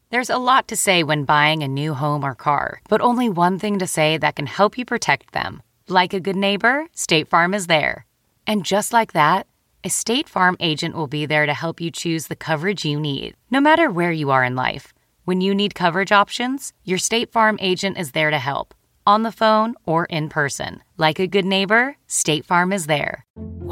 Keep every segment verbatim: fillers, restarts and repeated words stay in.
There's a lot to say when buying a new home or car, but only one thing to say that can help you protect them. Like a good neighbor, State Farm is there. And just like that, a State Farm agent will be there to help you choose the coverage you need, no matter where you are in life. When you need coverage options, your State Farm agent is there to help, on the phone or in person. Like a good neighbor, State Farm is there.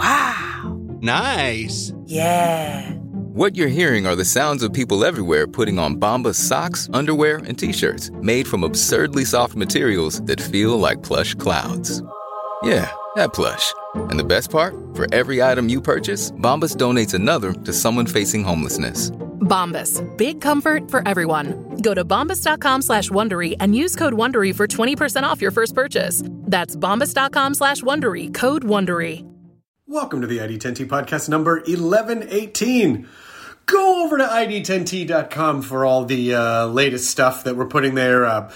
Wow. Nice. Yeah. What you're hearing are the sounds of people everywhere putting on Bombas socks, underwear, and T-shirts made from absurdly soft materials that feel like plush clouds. Yeah, that plush. And the best part? For every item you purchase, Bombas donates another to someone facing homelessness. Bombas. Big comfort for everyone. Go to bombas.com slash Wondery and use code Wondery for twenty percent off your first purchase. That's bombas.com slash Wondery. Code Wondery. Welcome to the I D ten T podcast number eleven eighteen. Go over to I D ten T dot com for all the uh, latest stuff that we're putting there. Uh,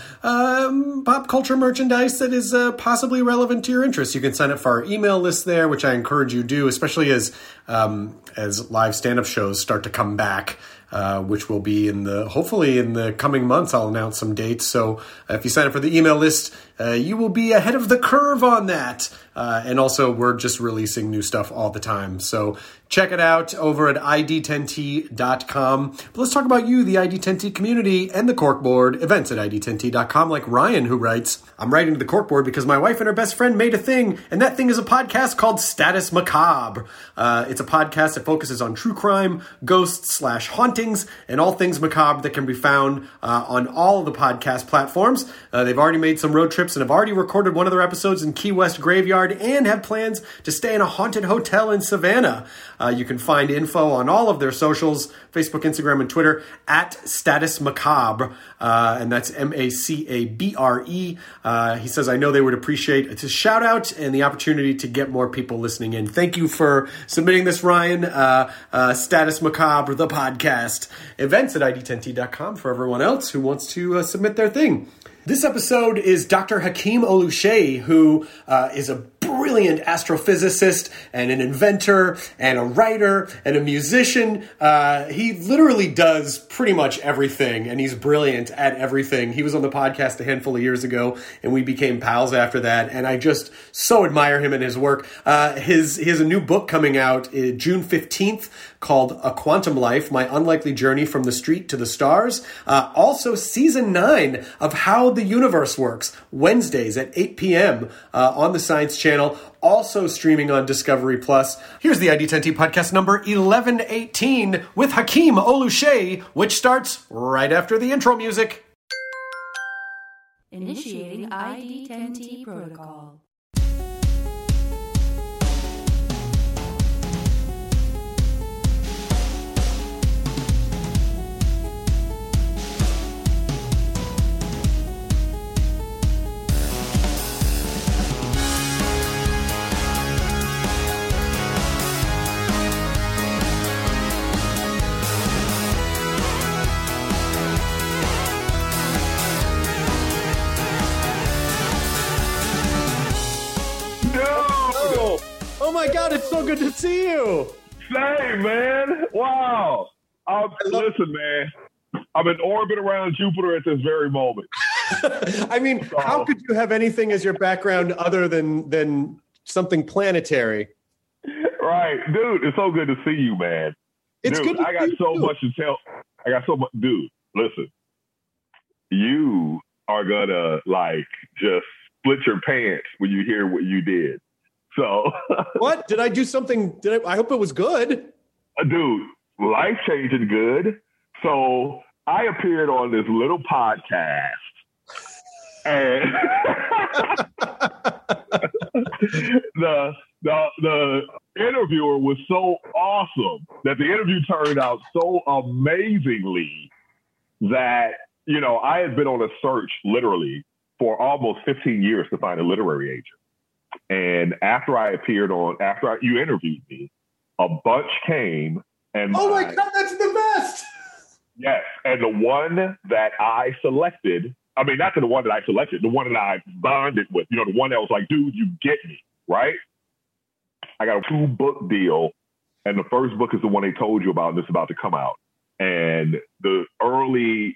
um, pop culture merchandise that is uh, possibly relevant to your interests. You can sign up for our email list there, which I encourage you to do, especially as um, as live stand-up shows start to come back. Uh, which will be in the, hopefully in the coming months, I'll announce some dates. So uh, if you sign up for the email list, uh, you will be ahead of the curve on that. Uh, and also, we're just releasing new stuff all the time. So check it out over at I D ten T dot com. But let's talk about you, the I D ten T community, and the Corkboard, events at I D ten T dot com, like Ryan, who writes, I'm writing to the Corkboard because my wife and her best friend made a thing, and that thing is a podcast called Status Macabre. Uh, it's a podcast that focuses on true crime, ghosts slash hauntings, and all things macabre that can be found uh, on all of the podcast platforms. Uh, they've already made some road trips and have already recorded one of their episodes in Key West Graveyard and have plans to stay in a haunted hotel in Savannah. Uh, you can find info on all of their socials, Facebook, Instagram, and Twitter, at Status Macabre, uh, and that's M A C A B R E. Uh, he says, I know they would appreciate it's a shout out and the opportunity to get more people listening in. Thank you for submitting this, Ryan. Uh, uh, Status Macabre, the podcast. Events at I D ten T dot com for everyone else who wants to uh, submit their thing. This episode is Doctor Hakeem Oluseyi, who uh, is a brilliant astrophysicist and an inventor and a writer and a musician. Uh, he literally does pretty much everything, and he's brilliant at everything. He was on the podcast a handful of years ago, and we became pals after that, and I just so admire him and his work. Uh, his He has a new book coming out uh, June fifteenth called A Quantum Life, My Unlikely Journey from the Street to the Stars. Uh, also, season nine of How the Universe Works, Wednesdays at eight p.m. Uh, on the Science Channel, also streaming on Discovery Plus. Here's the I D ten T podcast number eleven eighteen with Hakeem Oluseyi, which starts right after the intro music. Initiating I D ten T protocol. Oh my God, it's so good to see you. Same, man. Wow. Um, listen, man, I'm in orbit around Jupiter at this very moment. I mean, so, how could you have anything as your background other than than something planetary? Right. Dude, it's so good to see you, man. It's dude, good to I got see so you. much to tell. I got so much. Dude, listen. You are going to, like, just split your pants when you hear what you did. So what did I do? Something? Did I? I hope it was good, dude. Life changing good. So I appeared on this little podcast, and the the the interviewer was so awesome that the interview turned out so amazingly that, you know, I had been on a search literally for almost fifteen years to find a literary agent. And after I appeared on, after I, you interviewed me, a bunch came and oh my, my God, that's the best. Yes. And the one that I selected, I mean, not the one that I selected, the one that I bonded with, you know, the one that was like, dude, you get me, right? I got a two book deal. And the first book is the one they told you about, and it's about to come out. And the early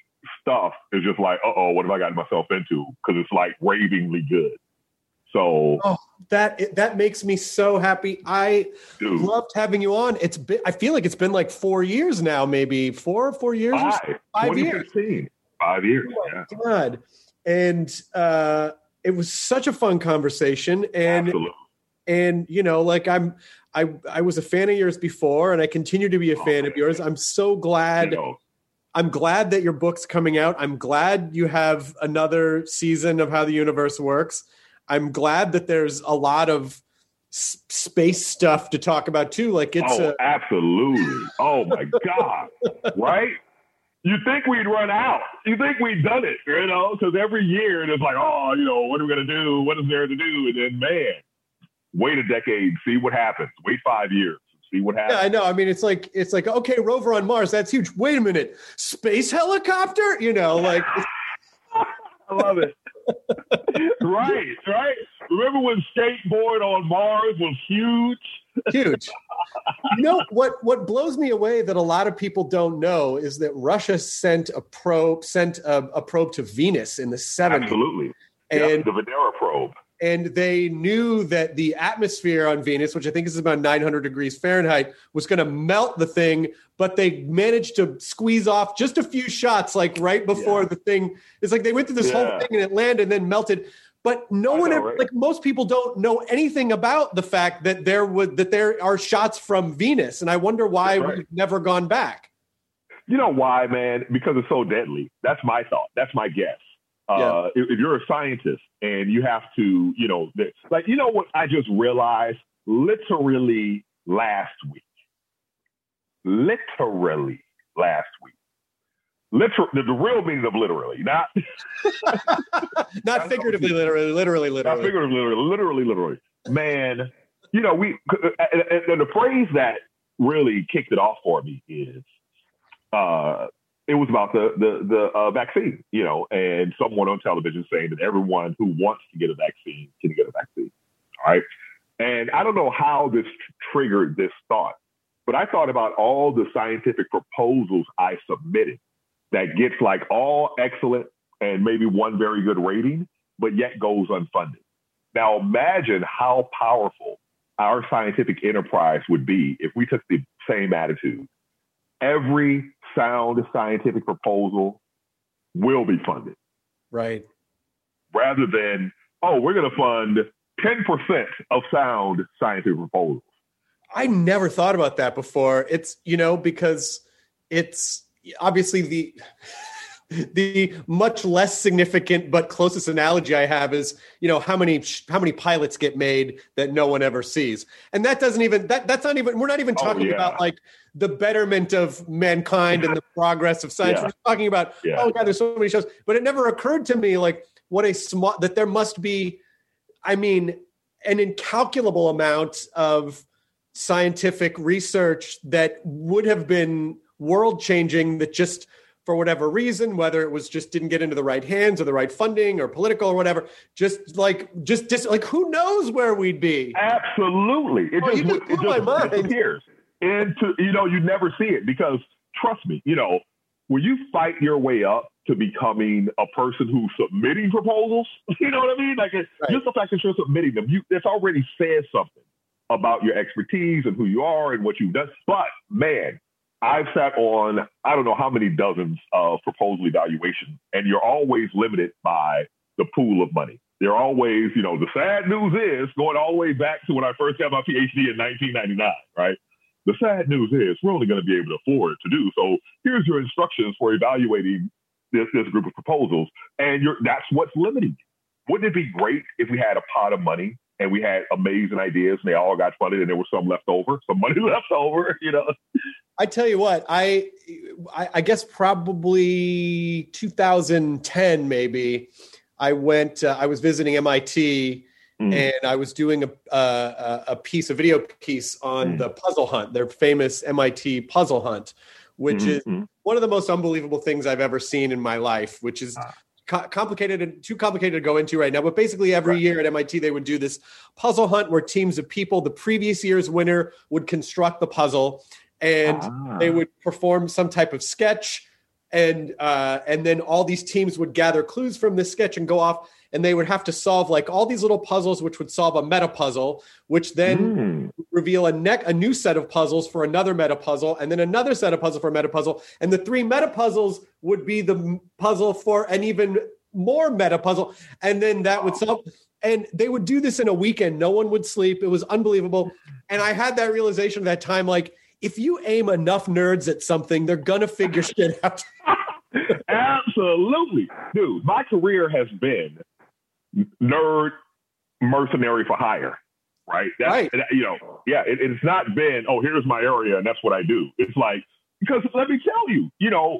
stuff is just like, uh-oh, what have I gotten myself into? Because it's like ravingly good. So oh, that that makes me so happy. I dude, loved having you on. It's been, I feel like it's been like four years now, maybe four, four years, five, five years, five years. Oh my yeah. God. And uh, it was such a fun conversation. And Absolutely. and you know, like I'm, I I was a fan of yours before, and I continue to be a fan oh, of yours. I'm so glad. You know. I'm glad that your book's coming out. I'm glad you have another season of How the Universe Works. I'm glad that there's a lot of s- space stuff to talk about too. Like it's oh, a- absolutely. Oh my God. Right? You think we'd run out. You think we'd done it, you know, because every year it's like, oh, you know, what are we going to do? What is there to do? And then, man, wait a decade, see what happens. Wait five years, see what happens. Yeah, I know. I mean, it's like, it's like, okay, rover on Mars, that's huge. Wait a minute, space helicopter? You know, like. I love it. right, right. Remember when skateboard on Mars was huge? Huge. You know, what, what blows me away that a lot of people don't know is that Russia sent a probe, sent a, a probe to Venus in the seventies. Absolutely. And yeah, the Venera probe. And they knew that the atmosphere on Venus, which I think is about nine hundred degrees Fahrenheit, was going to melt the thing, but they managed to squeeze off just a few shots, like right before yeah. the thing. It's like they went through this yeah. whole thing and it landed and then melted. But no I one, know, ever, right? like most people don't know anything about the fact that there would that there are shots from Venus. And I wonder why right. we've never gone back. You know why, man? Because it's so deadly. That's my thought. That's my guess. Uh, yeah. if, if you're a scientist and you have to, you know, like, you know what I just realized literally last week, literally last week, literal, the, the real meaning of literally, not, not figuratively, literally, literally, literally, not figuratively, literally, literally, literally, man, you know, we, and, and the phrase that really kicked it off for me is, uh, it was about the the the uh, vaccine, you know, and someone on television saying that everyone who wants to get a vaccine can get a vaccine. All right. And I don't know how this triggered this thought, but I thought about all the scientific proposals I submitted that gets like all excellent and maybe one very good rating, but yet goes unfunded. Now imagine how powerful our scientific enterprise would be if we took the same attitude. Every sound scientific proposal will be funded. Right. Rather than, oh, we're going to fund ten percent of sound scientific proposals. I never thought about that before. It's, you know, because it's obviously the the much less significant but closest analogy I have is, you know, how many how many pilots get made that no one ever sees. And that doesn't even that that's not even we're not even talking oh, yeah. about like the betterment of mankind and the progress of science. Yeah. We're talking about, yeah. oh God, there's so many shows. But it never occurred to me like what a small that there must be, I mean, an incalculable amount of scientific research that would have been world changing that just for whatever reason, whether it was just didn't get into the right hands or the right funding or political or whatever, just like, just, just like, who knows where we'd be? Absolutely. It oh, just, you just it just disappears. And to, you know, you never see it because trust me, you know, when you fight your way up to becoming a person who's submitting proposals, you know what I mean? Like right. just the fact that you're submitting them, you, it's already says something about your expertise and who you are and what you've done. But man, I've sat on, I don't know how many dozens of proposal evaluations, and you're always limited by the pool of money. They're always, you know, the sad news is, going all the way back to when I first got my P H D in nineteen ninety-nine, right? The sad news is we're only going to be able to afford to do. So here's your instructions for evaluating this, this group of proposals. And you're, that's what's limiting. Wouldn't it be great if we had a pot of money and we had amazing ideas and they all got funded and there was some left over, some money left over, you know? I tell you what, I, I, I guess probably two thousand ten, maybe, I went, uh, I was visiting M I T mm. and I was doing a, a, a piece, a video piece on mm. the Puzzle Hunt, their famous M I T Puzzle Hunt, which mm-hmm. is one of the most unbelievable things I've ever seen in my life, which is ah. co- complicated and too complicated to go into right now. But basically every right. year at M I T, they would do this puzzle hunt where teams of people, the previous year's winner would construct the puzzle and ah. they would perform some type of sketch. And uh, and then all these teams would gather clues from this sketch and go off, and they would have to solve like all these little puzzles, which would solve a meta puzzle, which then mm. reveal a neck a new set of puzzles for another meta puzzle, and then another set of puzzle for a meta puzzle, and the three meta puzzles would be the puzzle for an even more meta puzzle, and then that would solve. And they would do this in a weekend. No one would sleep. It was unbelievable. And I had that realization at that time, like, if you aim enough nerds at something, they're going to figure shit out. Absolutely. Dude, my career has been nerd mercenary for hire, right? That's, right. You know, yeah, it, it's not been, oh, here's my area and that's what I do. It's like, because let me tell you, you know,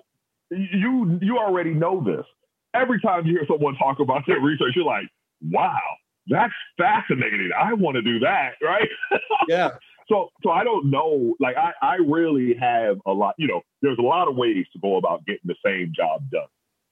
you you already know this. Every time you hear someone talk about their research, you're like, wow, that's fascinating. I want to do that, right? Yeah. So, so I don't know, like, I, I really have a lot, you know, there's a lot of ways to go about getting the same job done.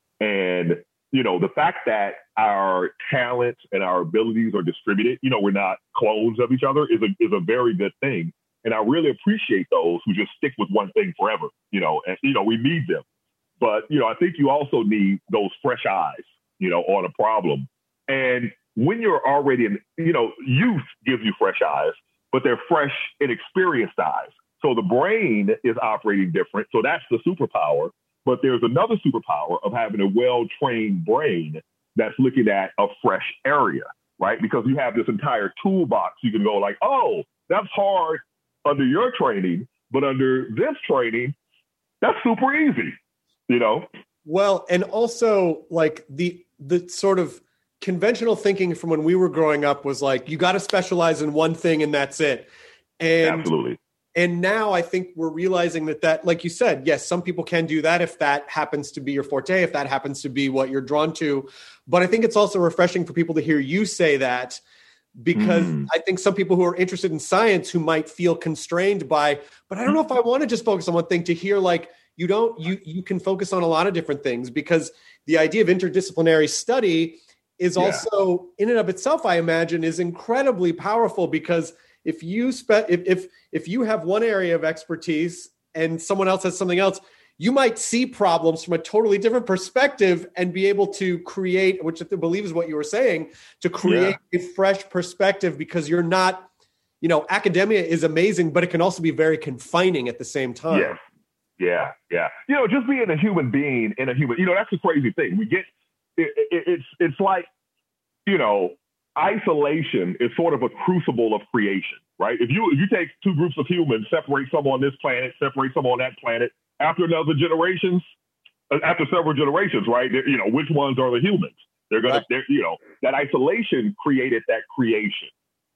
And, you know, the fact that our talents and our abilities are distributed, you know, we're not clones of each other is a, is a very good thing. And I really appreciate those who just stick with one thing forever, you know, and, you know, we need them. But, you know, I think you also need those fresh eyes, you know, on a problem. And when you're already in, you know, youth gives you fresh eyes, but they're fresh, inexperienced eyes. So the brain is operating different. So that's the superpower. But there's another superpower of having a well-trained brain that's looking at a fresh area, right? Because you have this entire toolbox. You can go like, oh, that's hard under your training, but under this training, that's super easy, you know? Well, and also like the the sort of conventional thinking from when we were growing up was like, you got to specialize in one thing and that's it. And, Absolutely. And now I think we're realizing that that, like you said, yes, some people can do that if that happens to be your forte, if that happens to be what you're drawn to. But I think it's also refreshing for people to hear you say that, because mm. I think some people who are interested in science who might feel constrained by, but I don't know if I want to just focus on one thing, to hear like, you don't, you, you can focus on a lot of different things, because the idea of interdisciplinary study is yeah. also in and of itself, I imagine, is incredibly powerful, because if you spe- if, if if you have one area of expertise and someone else has something else, you might see problems from a totally different perspective and be able to create, which I believe is what you were saying, to create yeah. a fresh perspective, because you're not, you know, academia is amazing, but it can also be very confining at the same time. Yeah, yeah, yeah. You know, just being a human being in a human, you know, that's the crazy thing. We get It, it, it's it's like, you know, isolation is sort of a crucible of creation, right? If you if you take two groups of humans, separate some on this planet, separate some on that planet, after another generations, after several generations, right? You know, which ones are the humans? They're gonna, right. they're, you know, that isolation created that creation.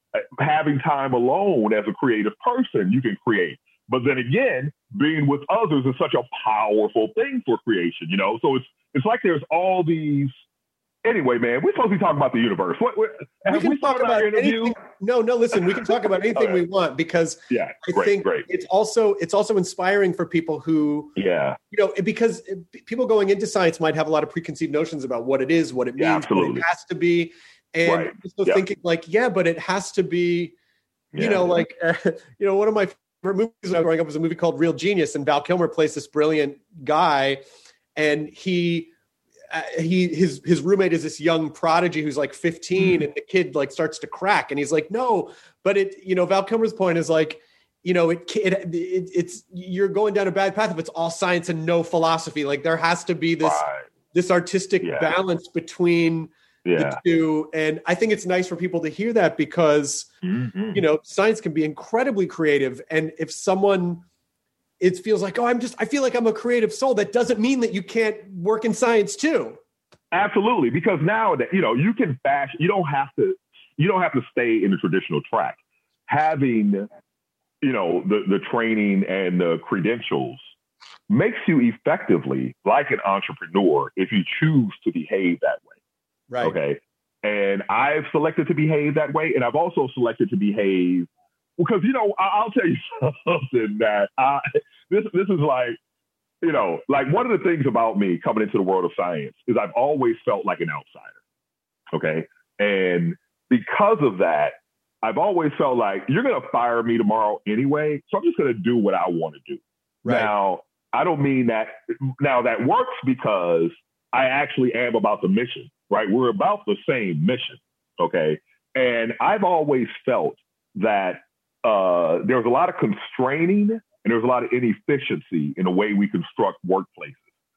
Having time alone as a creative person, you can create. But then again, being with others is such a powerful thing for creation, you know? So it's it's like there's all these. Anyway, man, we're supposed to be talking about the universe. What, what, we can we talk about anything. No, no, listen, we can talk about anything right. we want, because yeah, I great, think great. it's also it's also inspiring for people who, yeah, you know, because people going into science might have a lot of preconceived notions about what it is, what it means, yeah, what it has to be, and right. so yep. thinking like, yeah, but it has to be, you yeah. know, like, uh, you know, one of my favorite movies when I was growing up was a movie called Real Genius, and Val Kilmer plays this brilliant guy, and he. Uh, he his his roommate is this young prodigy who's like fifteen, mm. and the kid like starts to crack, and he's like, no, but it, you know, Val Kilmer's point is like, you know, it, it, it it's you're going down a bad path if it's all science and no philosophy. Like there has to be this right. this artistic yeah. balance between yeah. the two, and I think it's nice for people to hear that, because mm-hmm. you know, science can be incredibly creative, and if someone it feels like, oh, I'm just, I feel like I'm a creative soul. That doesn't mean that you can't work in science too. Absolutely. Because now that, you know, you can fashion, you don't have to, you don't have to stay in the traditional track. Having, you know, the, the training and the credentials makes you effectively like an entrepreneur if you choose to behave that way. Right. Okay. And I've selected to behave that way. And I've also selected to behave because, you know, I'll tell you something that I, this this is like, you know, like one of the things about me coming into the world of science is I've always felt like an outsider. Okay. And because of that, I've always felt like you're going to fire me tomorrow anyway. So I'm just going to do what I want to do. Right. Now, I don't mean that. Now, that works because I actually am about the mission, right? We're about the same mission, okay? And I've always felt that uh, there's a lot of constraining and there's a lot of inefficiency in the way we construct workplaces.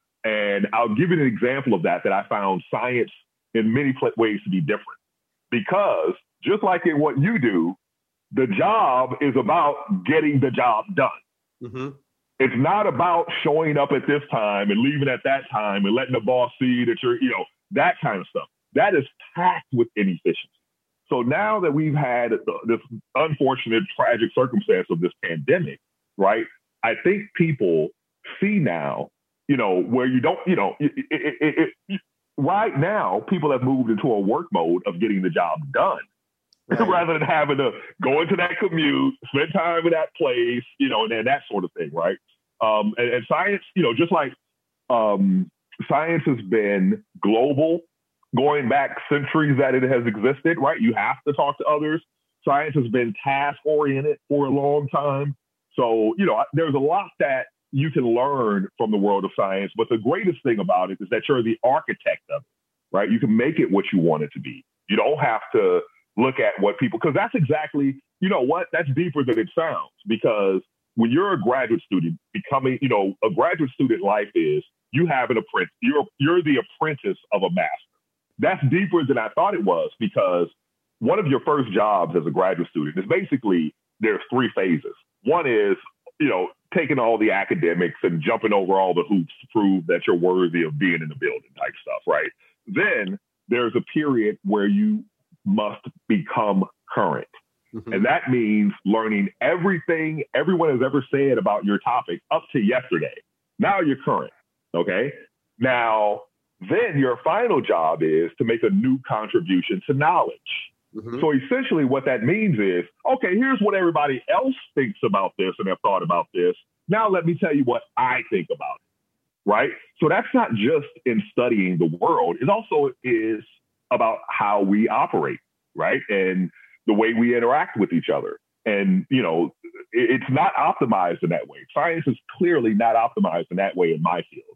And I'll give you an example of that, that I found science in many ways to be different. Because just like in what you do, the job is about getting the job done. Mm-hmm. It's not about showing up at this time and leaving at that time and letting the boss see that you're, you know, that kind of stuff. That is packed with inefficiency. So now that we've had this unfortunate, tragic circumstance of this pandemic, right? I think people see now, you know, where you don't, you know, it, it, it, it, right now, people have moved into a work mode of getting the job done. Right. Rather than having to go into that commute, spend time in that place, you know, and, and that sort of thing, right? Um, and, and science, you know, just like um, science has been global, going back centuries that it has existed, right? You have to talk to others. Science has been task-oriented for a long time. So, you know, there's a lot that you can learn from the world of science, but the greatest thing about it is that you're the architect of it, right? You can make it what you want it to be. You don't have to look at what people, because that's exactly, you know what, that's deeper than it sounds. Because when you're a graduate student, becoming, you know, a graduate student life is you have an apprentice, you're, you're the apprentice of a master. That's deeper than I thought it was, because one of your first jobs as a graduate student is basically, there's three phases. One is, you know, taking all the academics and jumping over all the hoops to prove that you're worthy of being in the building type stuff, right? Then there's a period where you must become current. Mm-hmm. And that means learning everything everyone has ever said about your topic up to yesterday. Now you're current, okay? Now, then your final job is to make a new contribution to knowledge. Mm-hmm. So essentially what that means is, okay, here's what everybody else thinks about this and have thought about this. Now let me tell you what I think about it, right? So that's not just in studying the world. It also is about how we operate, right? And the way we interact with each other. And, you know, it's not optimized in that way. Science is clearly not optimized in that way in my field.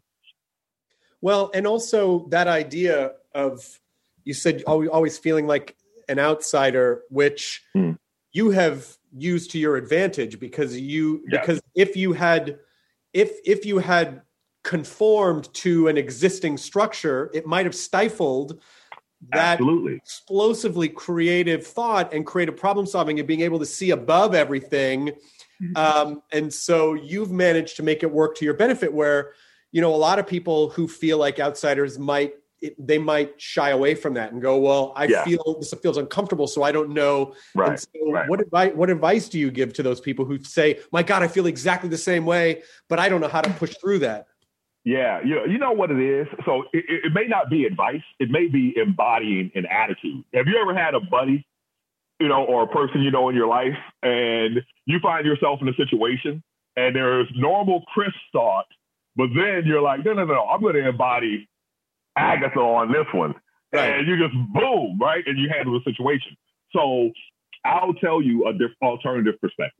Well, and also that idea of, you said always feeling like an outsider, which mm. you have used to your advantage, because you, yes. because if you had, if, if you had conformed to an existing structure, it might have stifled that Absolutely. explosively creative thought and creative problem solving and being able to see above everything. Um, and so you've managed to make it work to your benefit, where, you know, a lot of people who feel like outsiders might, it, they might shy away from that and go, well, I yeah. feel this feels uncomfortable, so I don't know. Right. And so right. what advice, what advice do you give to those people who say, my God, I feel exactly the same way, but I don't know how to push through that? Yeah, you know, you know what it is? So it, it may not be advice. It may be embodying an attitude. Have you ever had a buddy, you know, or a person you know in your life, and you find yourself in a situation and there's normal Chris thought, but then you're like, no, no, no, I'm going to embody Agatha on this one. Right. And you just boom, right? And you handle the situation. So I'll tell you a diff- alternative perspective.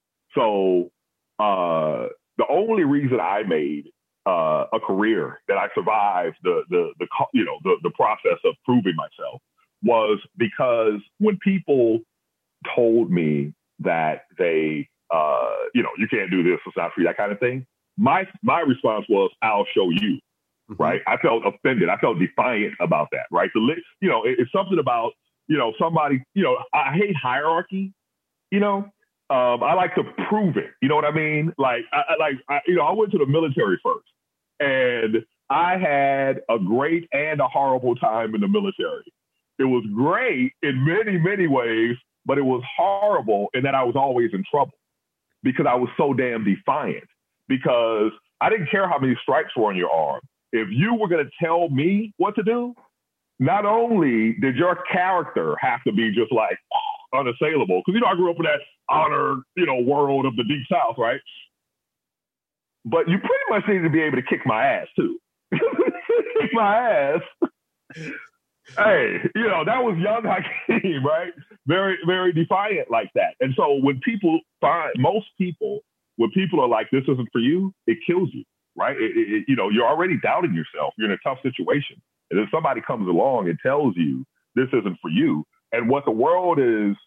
So uh, the only reason I made Uh, a career that I survived the the the you know the the process of proving myself was because when people told me that they uh, you know you can't do this, it's not for you, that kind of thing, my my response was, I'll show you. Mm-hmm. Right? I felt offended. I felt defiant about that. Right? The you know it, it's something about you know somebody you know I hate hierarchy. You know. Um, I like to prove it. You know what I mean? Like, I, I like, I, you know, I went to the military first, and I had a great and a horrible time in the military. It was great in many, many ways, but it was horrible in that I was always in trouble because I was so damn defiant. Because I didn't care how many stripes were on your arm. If you were going to tell me what to do, not only did your character have to be just like unassailable, because, you know, I grew up in that honor, you know, world of the Deep South, right? But you pretty much needed to be able to kick my ass, too. Kick my ass. Hey, you know, that was young Hakeem, right? Very, very defiant like that. And so when people find, most people when people are like, this isn't for you, it kills you, right? It, it, you know, you're already doubting yourself. You're in a tough situation. And then somebody comes along and tells you this isn't for you. And what the world is,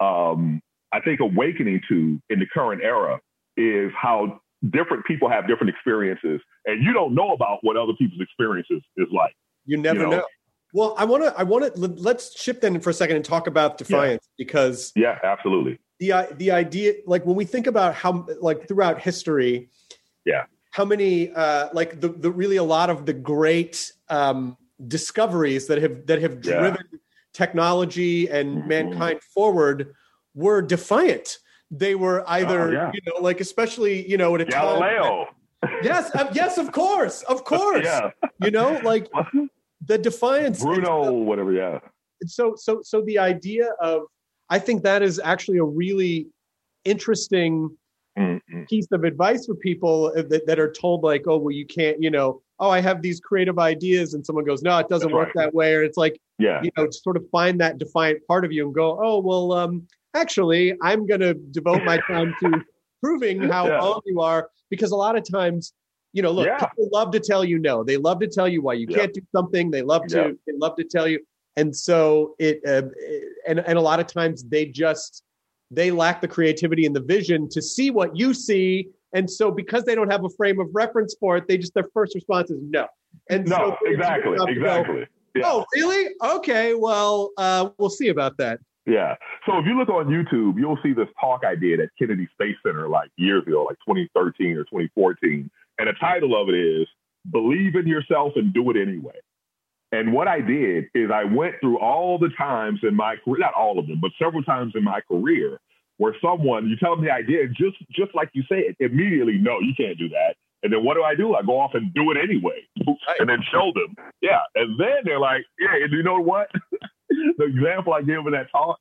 um, I think, awakening to in the current era is how different people have different experiences. And you don't know about what other people's experiences is like. You never you know? know. Well, I want to, I want to, let's shift then for a second and talk about defiance yeah. because. Yeah, absolutely. The, the idea, like when we think about how, like throughout history, yeah, how many, uh, like the, the really a lot of the great um, discoveries that have, that have driven yeah. technology and mm-hmm. mankind forward were defiant. They were either, oh, yeah. you know, like especially, you know, at a Galileo. time. Yes, uh, yes, of course, of course. yeah. You know, like the defiance. Bruno, the, whatever, yeah. So, so, so the idea of, I think that is actually a really interesting mm-hmm. piece of advice for people that, that are told like, oh, well, you can't, you know, oh, I have these creative ideas, and someone goes, no, it doesn't That's work right. that way. Or it's like, yeah, you know, to sort of find that defiant part of you and go, oh, well, um, actually, I'm going to devote my time to proving how yeah. wrong you are. Because a lot of times, you know, look, yeah. people love to tell you no. They love to tell you why you yeah. can't do something. They love to, yeah. they love to tell you. And so it, uh, and, and a lot of times they just, they lack the creativity and the vision to see what you see. And so because they don't have a frame of reference for it, they just, their first response is no. And no, so exactly, exactly. Go, yeah. Oh, really? Okay. Well, uh, we'll see about that. Yeah. So if you look on YouTube, you'll see this talk I did at Kennedy Space Center like years ago, like twenty thirteen or twenty fourteen. And the title of it is Believe in Yourself and Do It Anyway. And what I did is I went through all the times in my career, not all of them, but several times in my career where someone, you tell them the idea, just, just like you said, immediately, no, you can't do that. And then what do I do? I go off and do it anyway and then show them. Yeah. And then they're like, yeah, and you know what? The example I gave in that talk,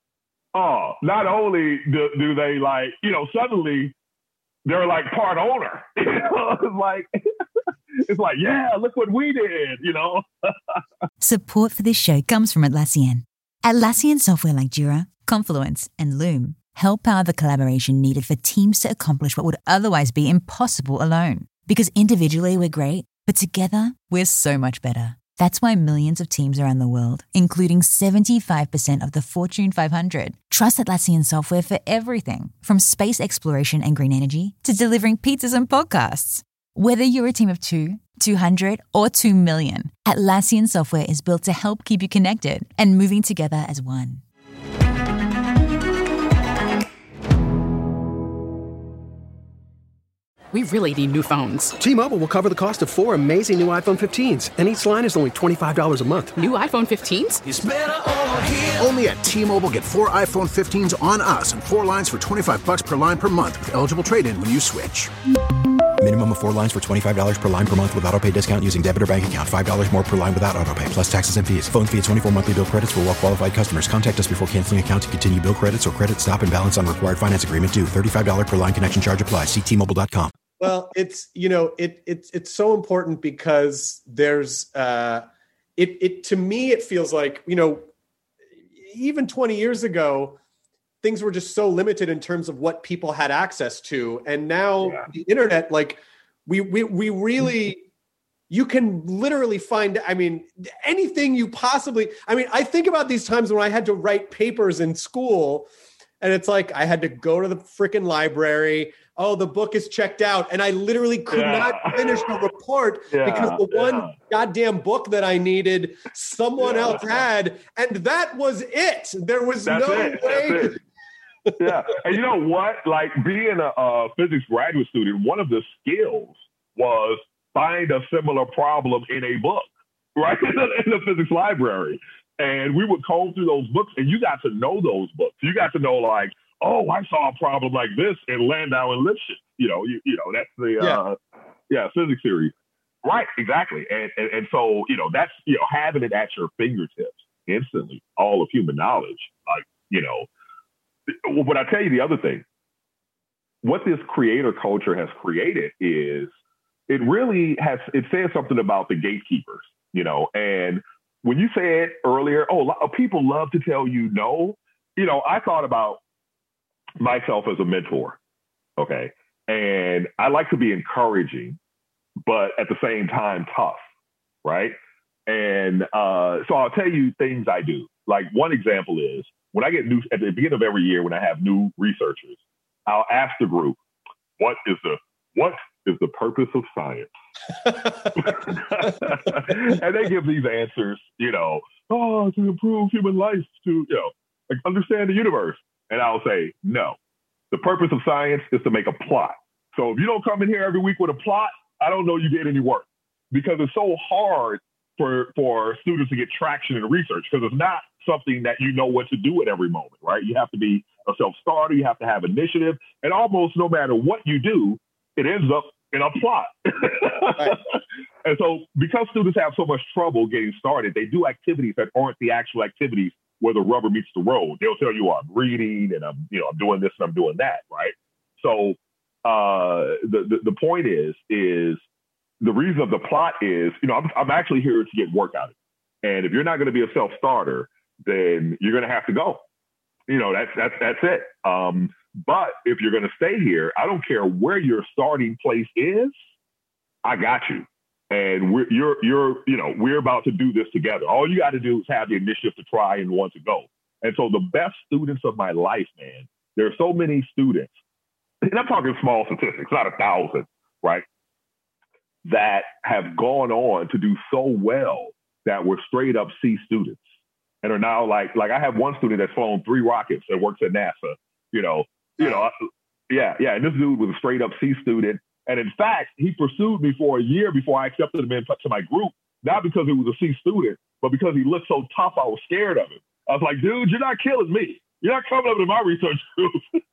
oh, not only do, do they like, you know, suddenly they're like part owner. You know, it's like, it's like, yeah, look what we did, you know. Support for this show comes from Atlassian. Atlassian software like Jira, Confluence, and Loom help power the collaboration needed for teams to accomplish what would otherwise be impossible alone. Because individually we're great, but together we're so much better. That's why millions of teams around the world, including seventy-five percent of the Fortune five hundred, trust Atlassian software for everything from space exploration and green energy to delivering pizzas and podcasts. Whether you're a team of two, two hundred, or two million, Atlassian software is built to help keep you connected and moving together as one. We really need new phones. T-Mobile will cover the cost of four amazing new iPhone fifteens, and each line is only twenty-five dollars a month. New iPhone fifteens? It's better over here. Only at T-Mobile, get four iPhone fifteens on us and four lines for twenty-five dollars per line per month with eligible trade-in when you switch. Minimum of four lines for twenty-five dollars per line per month with autopay discount using debit or bank account. five dollars more per line without autopay, plus taxes and fees. Phone fee at twenty-four monthly bill credits for well-qualified customers. Contact us before canceling account to continue bill credits or credit stop and balance on required finance agreement due. thirty-five dollars per line connection charge applies. See T Mobile dot com. Well, it's, you know, it, it's, it's so important because there's, uh, it, it, to me, it feels like, you know, even twenty years ago, things were just so limited in terms of what people had access to. And now yeah. the internet, like we, we, we really, you can literally find, I mean, anything you possibly, I mean, I think about these times when I had to write papers in school and it's like, I had to go to the freaking library. Oh, the book is checked out. And I literally could yeah. not finish the report yeah, because the one yeah. goddamn book that I needed, someone yeah. else had. And that was it. There was That's no it. way. Yeah. And you know what? Like being a, a physics graduate student, one of the skills was find a similar problem in a book, right? In the physics library. And we would comb through those books and you got to know those books. You got to know like, oh, I saw a problem like this in Landau and Lipschitz. You know, you, you know, that's the, yeah. uh, yeah, physics series. Right, exactly. And, and and so, you know, that's, you know, having it at your fingertips instantly, all of human knowledge. Like, you know, but I tell you the other thing, what this creator culture has created is it really has, it says something about the gatekeepers, you know, and when you said earlier, oh, people love to tell you no, you know, I thought about myself as a mentor. Okay. And I like to be encouraging, but at the same time, tough, right? And uh, so I'll tell you things I do. Like one example is when I get new, at the beginning of every year, when I have new researchers, I'll ask the group, what is the, what is the purpose of science? And they give these answers, you know, oh, to improve human life, to, you know, like understand the universe. And I'll say, no, the purpose of science is to make a plot. So if you don't come in here every week with a plot, I don't know you did any work, because it's so hard for, for students to get traction in research, because it's not something that you know what to do at every moment, right? You have to be a self-starter. You have to have initiative. And almost no matter what you do, it ends up in a plot. Right. And so because students have so much trouble getting started, they do activities that aren't the actual activities where the rubber meets the road. They'll tell you, oh, I'm reading and I'm, you know, I'm doing this and I'm doing that, right? So uh, the, the the point is, is the reason of the plot is, you know, I'm, I'm actually here to get work out of it. And if you're not going to be a self-starter, then you're going to have to go. You know, that's that's that's it. Um, but if you're going to stay here, I don't care where your starting place is. I got you. And we're, you're, you're, you know, we're about to do this together. All you got to do is have the initiative to try and want to go. And so the best students of my life, man, there are so many students, and I'm talking small statistics, not a thousand, right, that have gone on to do so well that were straight up C students and are now like, like I have one student that's flown three rockets and works at NASA, you know, you know, yeah, yeah. And this dude was a straight up C student. And in fact, he pursued me for a year before I accepted him into my group, not because he was a C student, but because he looked so tough, I was scared of him. I was like, dude, you're not killing me. You're not coming up to my research group.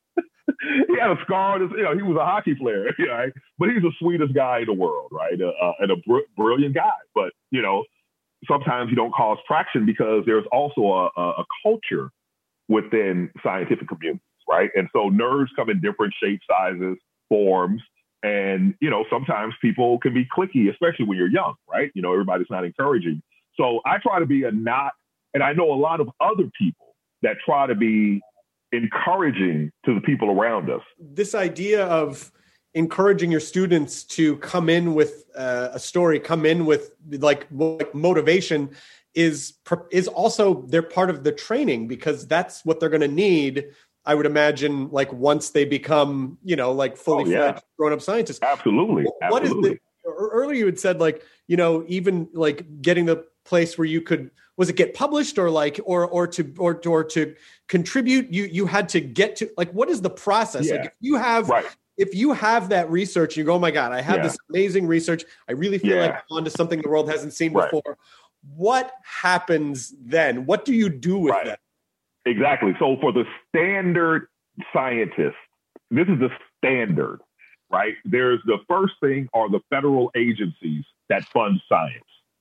He had a scar. You know, he was a hockey player, right? But he's the sweetest guy in the world, right? Uh, uh, and a br- brilliant guy. But, you know, sometimes you don't cause traction because there's also a, a, a culture within scientific communities, right? And so nerds come in different shapes, sizes, forms. And, you know, sometimes people can be cliquey, especially when you're young, right? You know, everybody's not encouraging. So I try to be a not, and I know a lot of other people that try to be encouraging to the people around us. This idea of encouraging your students to come in with uh, a story, come in with like, like motivation is, is also, they're part of the training, because that's what they're going to need, I would imagine, like once they become, you know, like fully oh, yeah. fledged grown-up scientists. Absolutely. What Absolutely. is the, earlier you had said, like, you know, even like getting the place where you could, was it get published or like, or, or to, or, or to contribute, you, you had to get to, like, what is the process? Yeah. Like if you have, right. if you have that research, you go, oh my God, I have yeah. this amazing research. I really feel yeah. like I'm onto something the world hasn't seen right. before. What happens then? What do you do with right. that? Exactly. So for the standard scientist, this is the standard, right? There's the first thing are the federal agencies that fund science.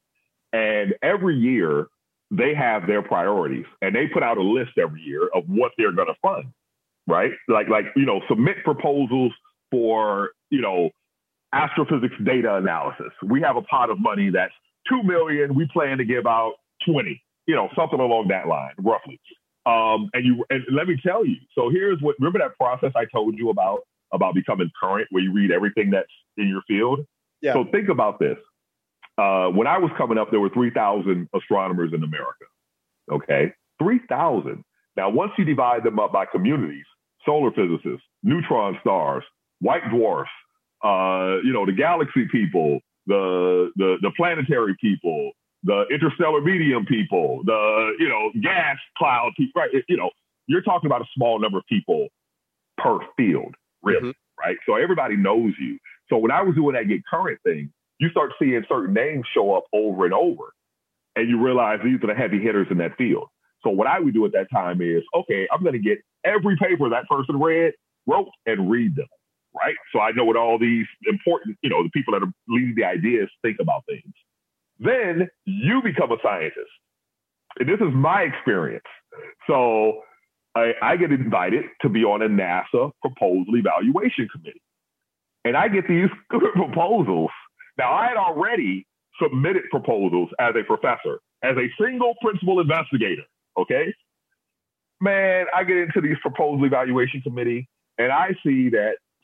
And every year they have their priorities, and they put out a list every year of what they're going to fund, right? Like, like, you know, submit proposals for, you know, astrophysics data analysis. We have a pot of money that's two million. We plan to give out twenty, you know, something along that line, roughly. Um, and you, and let me tell you, so here's what, remember that process I told you about, about becoming current, where you read everything that's in your field? Yeah. So think about this. Uh, when I was coming up, there were three thousand astronomers in America. Okay. three thousand. Now, once you divide them up by communities, solar physicists, neutron stars, white dwarfs, uh, you know, the galaxy people, the, the, the planetary people, the interstellar medium people, the, you know, gas cloud people, right? It, you know, you're talking about a small number of people per field, really, mm-hmm. right? So everybody knows you. So when I was doing that Get Current thing, you start seeing certain names show up over and over, and you realize these are the heavy hitters in that field. So what I would do at that time is, okay, I'm going to get every paper that person read, wrote, and read them, right? So I know what all these important, you know, the people that are leading the ideas think about things. Then you become a scientist. And this is my experience. So I, I get invited to be on a NASA proposal evaluation committee. And I get these proposals. Now, I had already submitted proposals as a professor, as a single principal investigator, okay? Man, I get into these proposal evaluation committee, and I see that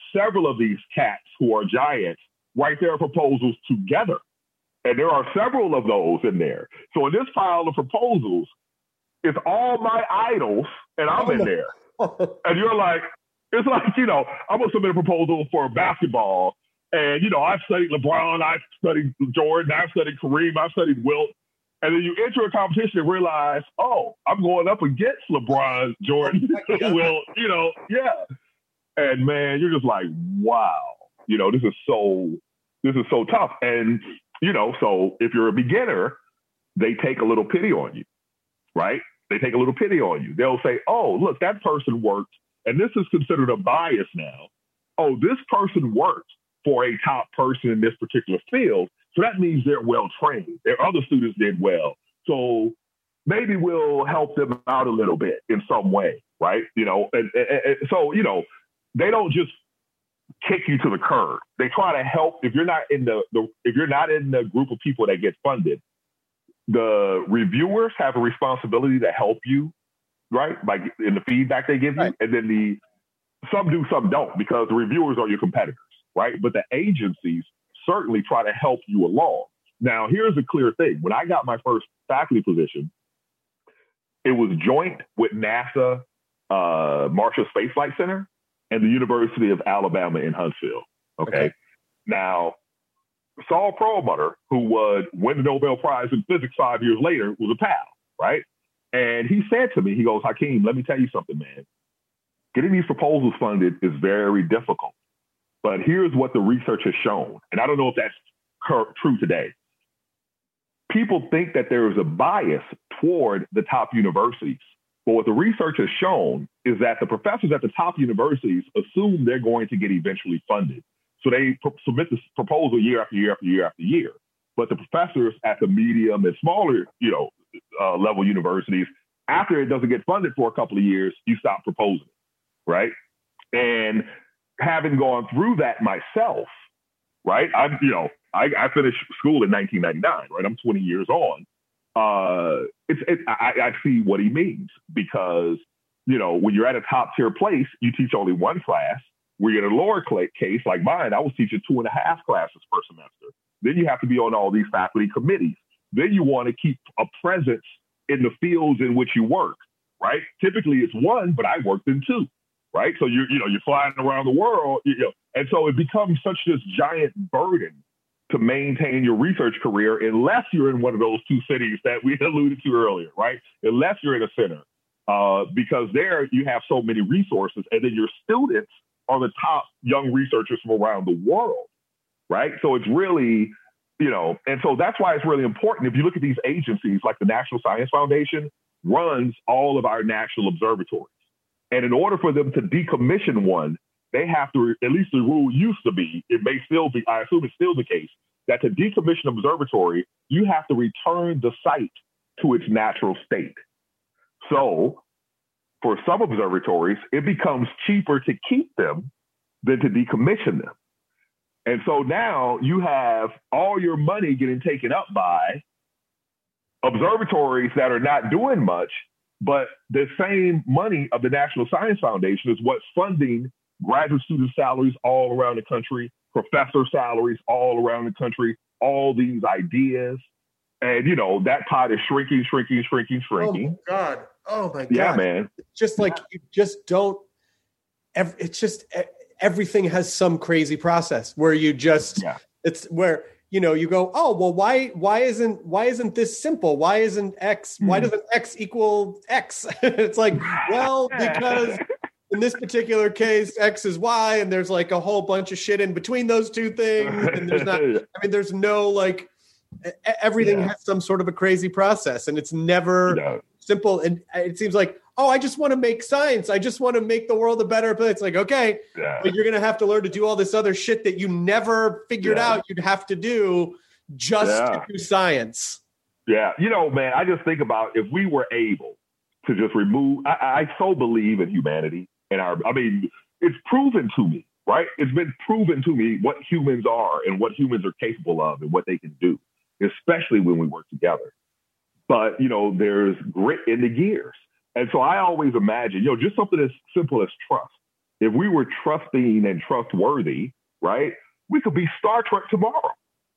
several of these cats who are giants write their proposals together. And there are several of those in there. So in this pile of proposals, it's all my idols, and I'm in there. And you're like, it's like, you know, I'm going to submit a proposal for basketball. And, you know, I've studied LeBron, I've studied Jordan, I've studied Kareem, I've studied Wilt. And then you enter a competition and realize, oh, I'm going up against LeBron, Jordan, Wilt, you know, yeah. And, man, you're just like, wow, you know, this is so, this is so tough. And, you know, so if you're a beginner, they take a little pity on you, right? They take a little pity on you. They'll say, oh, look, that person worked, and this is considered a bias now. Oh, this person worked for a top person in this particular field, so that means they're well-trained. Their other students did well. So maybe we'll help them out a little bit in some way, right? You know, and, and, and so, you know, they don't just kick you to the curb. They try to help. If you're not in the, the if you're not in the group of people that get funded, the reviewers have a responsibility to help you, right? Like in the feedback they give you, right. And then the some do, some don't, because the reviewers are your competitors, right? But the agencies certainly try to help you along. Now, here's a clear thing: when I got my first faculty position, it was joint with NASA uh, Marshall Space Flight Center and the University of Alabama in Huntsville. Okay. okay. Now, Saul Perlmutter, who would win the Nobel Prize in physics five years later, was a pal, right? And he said to me, he goes, Hakeem, let me tell you something, man. Getting these proposals funded is very difficult. But here's what the research has shown. And I don't know if that's cur- true today. People think that there is a bias toward the top universities. But what the research has shown is that the professors at the top universities assume they're going to get eventually funded. So they pr- submit this proposal year after year after year after year. But the professors at the medium and smaller, you know, uh, level universities, after it doesn't get funded for a couple of years, you stop proposing, right? And having gone through that myself, right? I, you know, I, I finished school in nineteen ninety-nine, right? I'm twenty years on. Uh, it's, it, I, I see what he means, because, you know, when you're at a top tier place, you teach only one class. Where you're in a lower case like mine, I was teaching two and a half classes per semester. Then you have to be on all these faculty committees. Then you want to keep a presence in the fields in which you work, right? Typically it's one, but I worked in two, right? So you're, you know, you're flying around the world, you know, and so it becomes such this giant burden to maintain your research career unless you're in one of those two cities that we alluded to earlier, right? Unless you're in a center, uh, because there you have so many resources, and then your students are the top young researchers from around the world, right? So it's really, you know, and so that's why it's really important. If you look at these agencies, like the National Science Foundation runs all of our national observatories. And in order for them to decommission one, they have to, at least the rule used to be, it may still be, I assume it's still the case, that to decommission an observatory, you have to return the site to its natural state. So for some observatories, it becomes cheaper to keep them than to decommission them. And so now you have all your money getting taken up by observatories that are not doing much, but the same money of the National Science Foundation is what's funding graduate student salaries all around the country, professor salaries all around the country, all these ideas. And, you know, that pot is shrinking, shrinking, shrinking, shrinking. Oh, my God. Oh, my God. Yeah, man. It's just like, you just don't, it's just, everything has some crazy process where you just, yeah. it's where, you know, you go, oh, well, why, why isn't, why isn't this simple? Why isn't X, mm. why doesn't X equal X? It's like, well, because in this particular case, X is Y, and there's like a whole bunch of shit in between those two things. And there's not, I mean, there's no like, everything yeah. has some sort of a crazy process, and it's never no. simple. And it seems like, oh, I just want to make science. I just want to make the world a better place. It's like, okay, yeah. but you're going to have to learn to do all this other shit that you never figured yeah. out you'd have to do just yeah. to do science. Yeah. You know, man, I just think about if we were able to just remove, I, I so believe in humanity and our, I mean, it's proven to me, right? It's been proven to me what humans are and what humans are capable of and what they can do, especially when we work together. But, you know, there's grit in the gears. And so I always imagine, you know, just something as simple as trust. if we were trusting and trustworthy, right, we could be Star Trek tomorrow.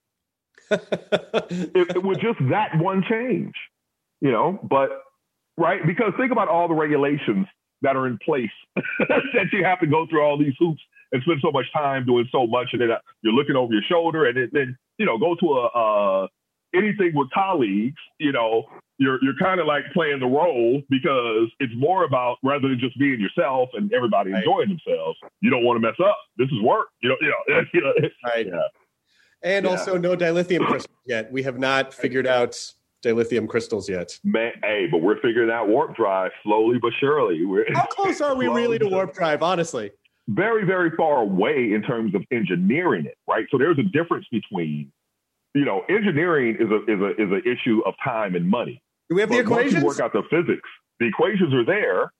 it, it was just that one change, you know, but, right, because think about all the regulations that are in place that you have to go through all these hoops and spend so much time doing so much, and then you're looking over your shoulder, and then, you know, go to a, uh, anything with colleagues, you know, you're you're kind of like playing the role because it's more about, rather than just being yourself and everybody right. enjoying themselves, you don't want to mess up. This is work, you know, you know, you know right. Yeah. And yeah. also no dilithium crystals yet. We have not figured out dilithium crystals yet. Man, hey, but we're figuring out warp drive slowly but surely. We're How close are we really to warp drive, honestly? Very, very far away in terms of engineering it, right? So there's a difference between, you know, engineering is a is a is an issue of time and money. Do we have but the equations? Once you work out the physics, the equations are there.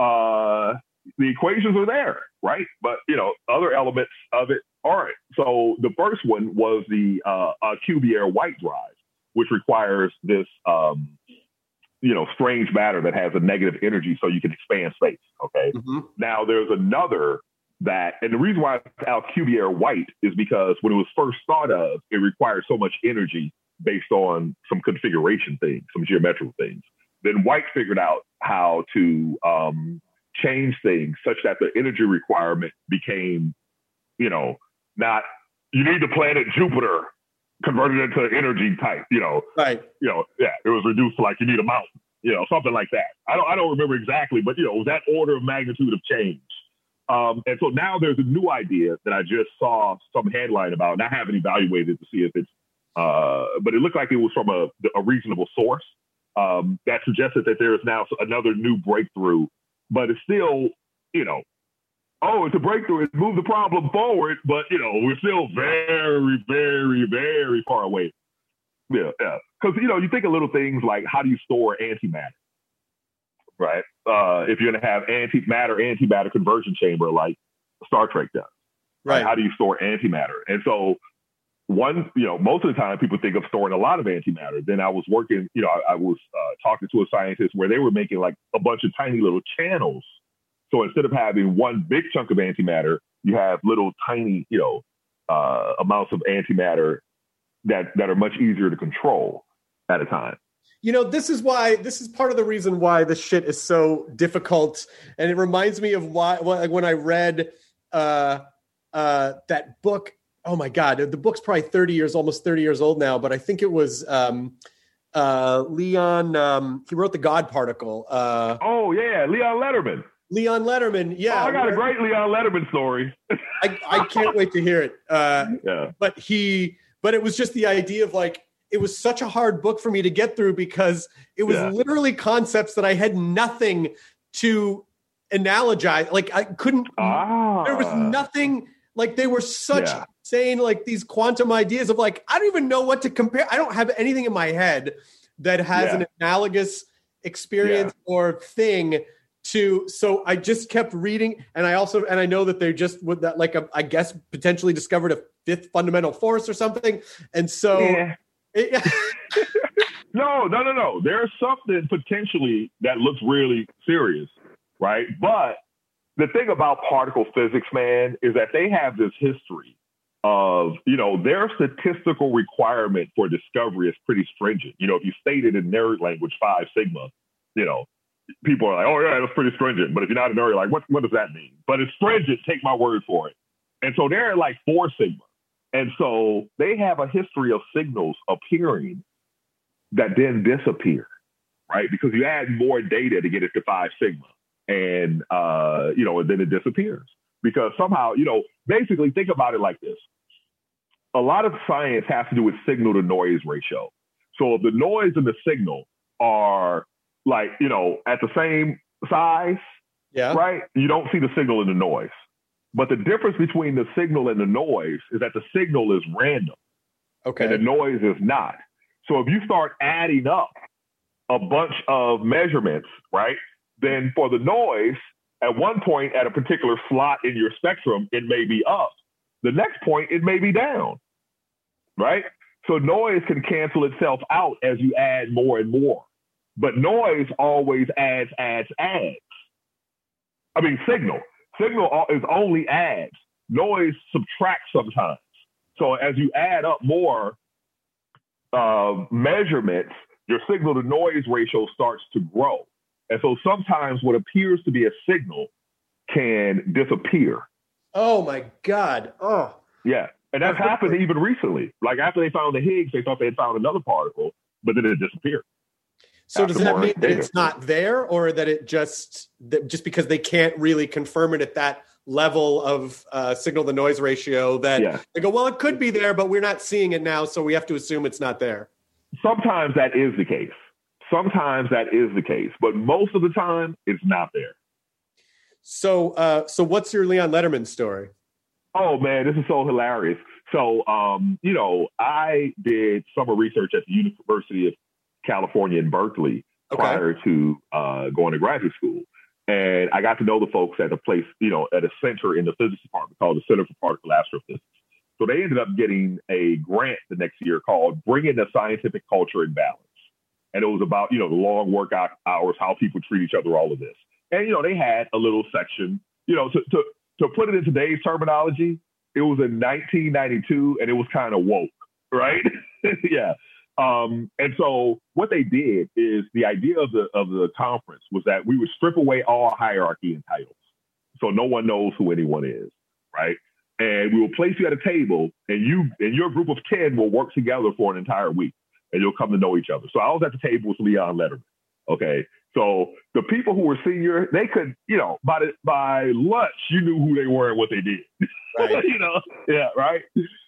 Uh, the equations are there, right? But, you know, other elements of it aren't. So the first one was the uh, uh, Cuvier white drive, which requires this, um, you know, strange matter that has a negative energy so you can expand space, okay? Mm-hmm. Now, there's another that, and the reason why it's Alcubierre white is because when it was first thought of, it required so much energy based on some configuration things, some geometrical things. Then White figured out how to um, change things such that the energy requirement became, you know, not, you need the planet Jupiter converted into energy type, you know. Right. You know, yeah, it was reduced to like you need a mountain, you know, something like that. I don't I don't remember exactly, but, you know, it was that order of magnitude of change. Um, and so now there's a new idea that I just saw some headline about, and I haven't evaluated to see if it's, uh, but it looked like it was from a, a reasonable source um, that suggested that there is now another new breakthrough, but it's still, you know, oh, it's a breakthrough. It's moved the problem forward, but, you know, we're still very, very, very far away. Yeah, yeah. Because, you know, you think of little things like how do you store antimatter, right? Uh, if you're going to have antimatter, antimatter conversion chamber like Star Trek does, right? right? How do you store antimatter? And so one, you know, most of the time people think of storing a lot of antimatter. Then I was working, you know, I, I was uh, talking to a scientist where they were making like a bunch of tiny little channels. So instead of having one big chunk of antimatter, you have little tiny, you know, uh, amounts of antimatter that, that are much easier to control at a time. You know, this is why, this is part of the reason why this shit is so difficult. And it reminds me of why, like when I read uh, uh, that book, oh my God, the book's probably thirty years, almost thirty years old now, but I think it was um, uh, Leon, um, he wrote The God Particle. Uh, oh yeah, Leon Letterman. Leon Letterman, yeah. Oh, I got a great Leon Letterman story. I, I can't wait to hear it. Uh, yeah. But he, but it was just the idea of like, it was such a hard book for me to get through because it was yeah. literally concepts that I had nothing to analogize. Like I couldn't, ah. there was nothing, like they were such yeah. saying like these quantum ideas of like, I don't even know what to compare. I don't have anything in my head that has yeah. an analogous experience yeah. or thing to, so I just kept reading. And I also, and I know that they just would that like, a, I guess potentially discovered a fifth fundamental force or something. And so yeah. it, no, no, no, no. There's something potentially that looks really serious, right? But the thing about particle physics, man, is that they have this history of, you know, their statistical requirement for discovery is pretty stringent. You know, if you state it in nerd language, five sigma, you know, people are like, oh yeah, that's pretty stringent. But if you're not a nerd, you're like, what, what does that mean? But it's stringent, take my word for it. And so they're at like four sigma. And so they have a history of signals appearing that then disappear, right? Because you add more data to get it to five sigma. And, uh, you know, and then it disappears. Because somehow, you know, basically think about it like this. A lot of science has to do with signal to noise ratio. So if the noise and the signal are like, you know, at the same size, yeah, right? You don't see the signal and the noise. But the difference between the signal and the noise is that the signal is random. Okay. And the noise is not. So if you start adding up a bunch of measurements, right, then for the noise, at one point at a particular slot in your spectrum, it may be up. The next point, it may be down, right? So noise can cancel itself out as you add more and more. But noise always adds, adds, adds. I mean, signal. Signal is only adds. Noise subtracts sometimes. So as you add up more uh, measurements, your signal to noise ratio starts to grow. And so sometimes what appears to be a signal can disappear. Oh my God. Oh. Yeah. And that's happened even recently. Like after they found the Higgs, they thought they had found another particle, but then it disappeared. So does that mean that it's not there, or that it just, that just because they can't really confirm it at that level of uh, signal to noise ratio that yeah. they go, well, it could be there, but we're not seeing it now, so we have to assume it's not there? Sometimes that is the case. Sometimes that is the case, but most of the time it's not there. So, uh, so what's your Leon Letterman story? Oh man, this is so hilarious. So, um, you know, I did summer research at the University of California in Berkeley okay. prior to uh, going to graduate school. And I got to know the folks at a place, you know, at a center in the physics department called the Center for Particle Astrophysics. So they ended up getting a grant the next year called Bringing the Scientific Culture in Balance. And it was about, you know, the long work hours, how people treat each other, all of this. And, you know, they had a little section, you know, to, to, to put it in today's terminology, it was in nineteen ninety-two and it was kind of woke, right? yeah. Um, and so what they did is the idea of the of the conference was that we would strip away all hierarchy and titles. So no one knows who anyone is, right? And we will place you at a table and you and your group of ten will work together for an entire week and you'll come to know each other. So I was at the table with Leon Letterman. Okay. So the people who were senior, they could, you know, by the, by lunch, you knew who they were and what they did. Right. you know? Yeah. Right.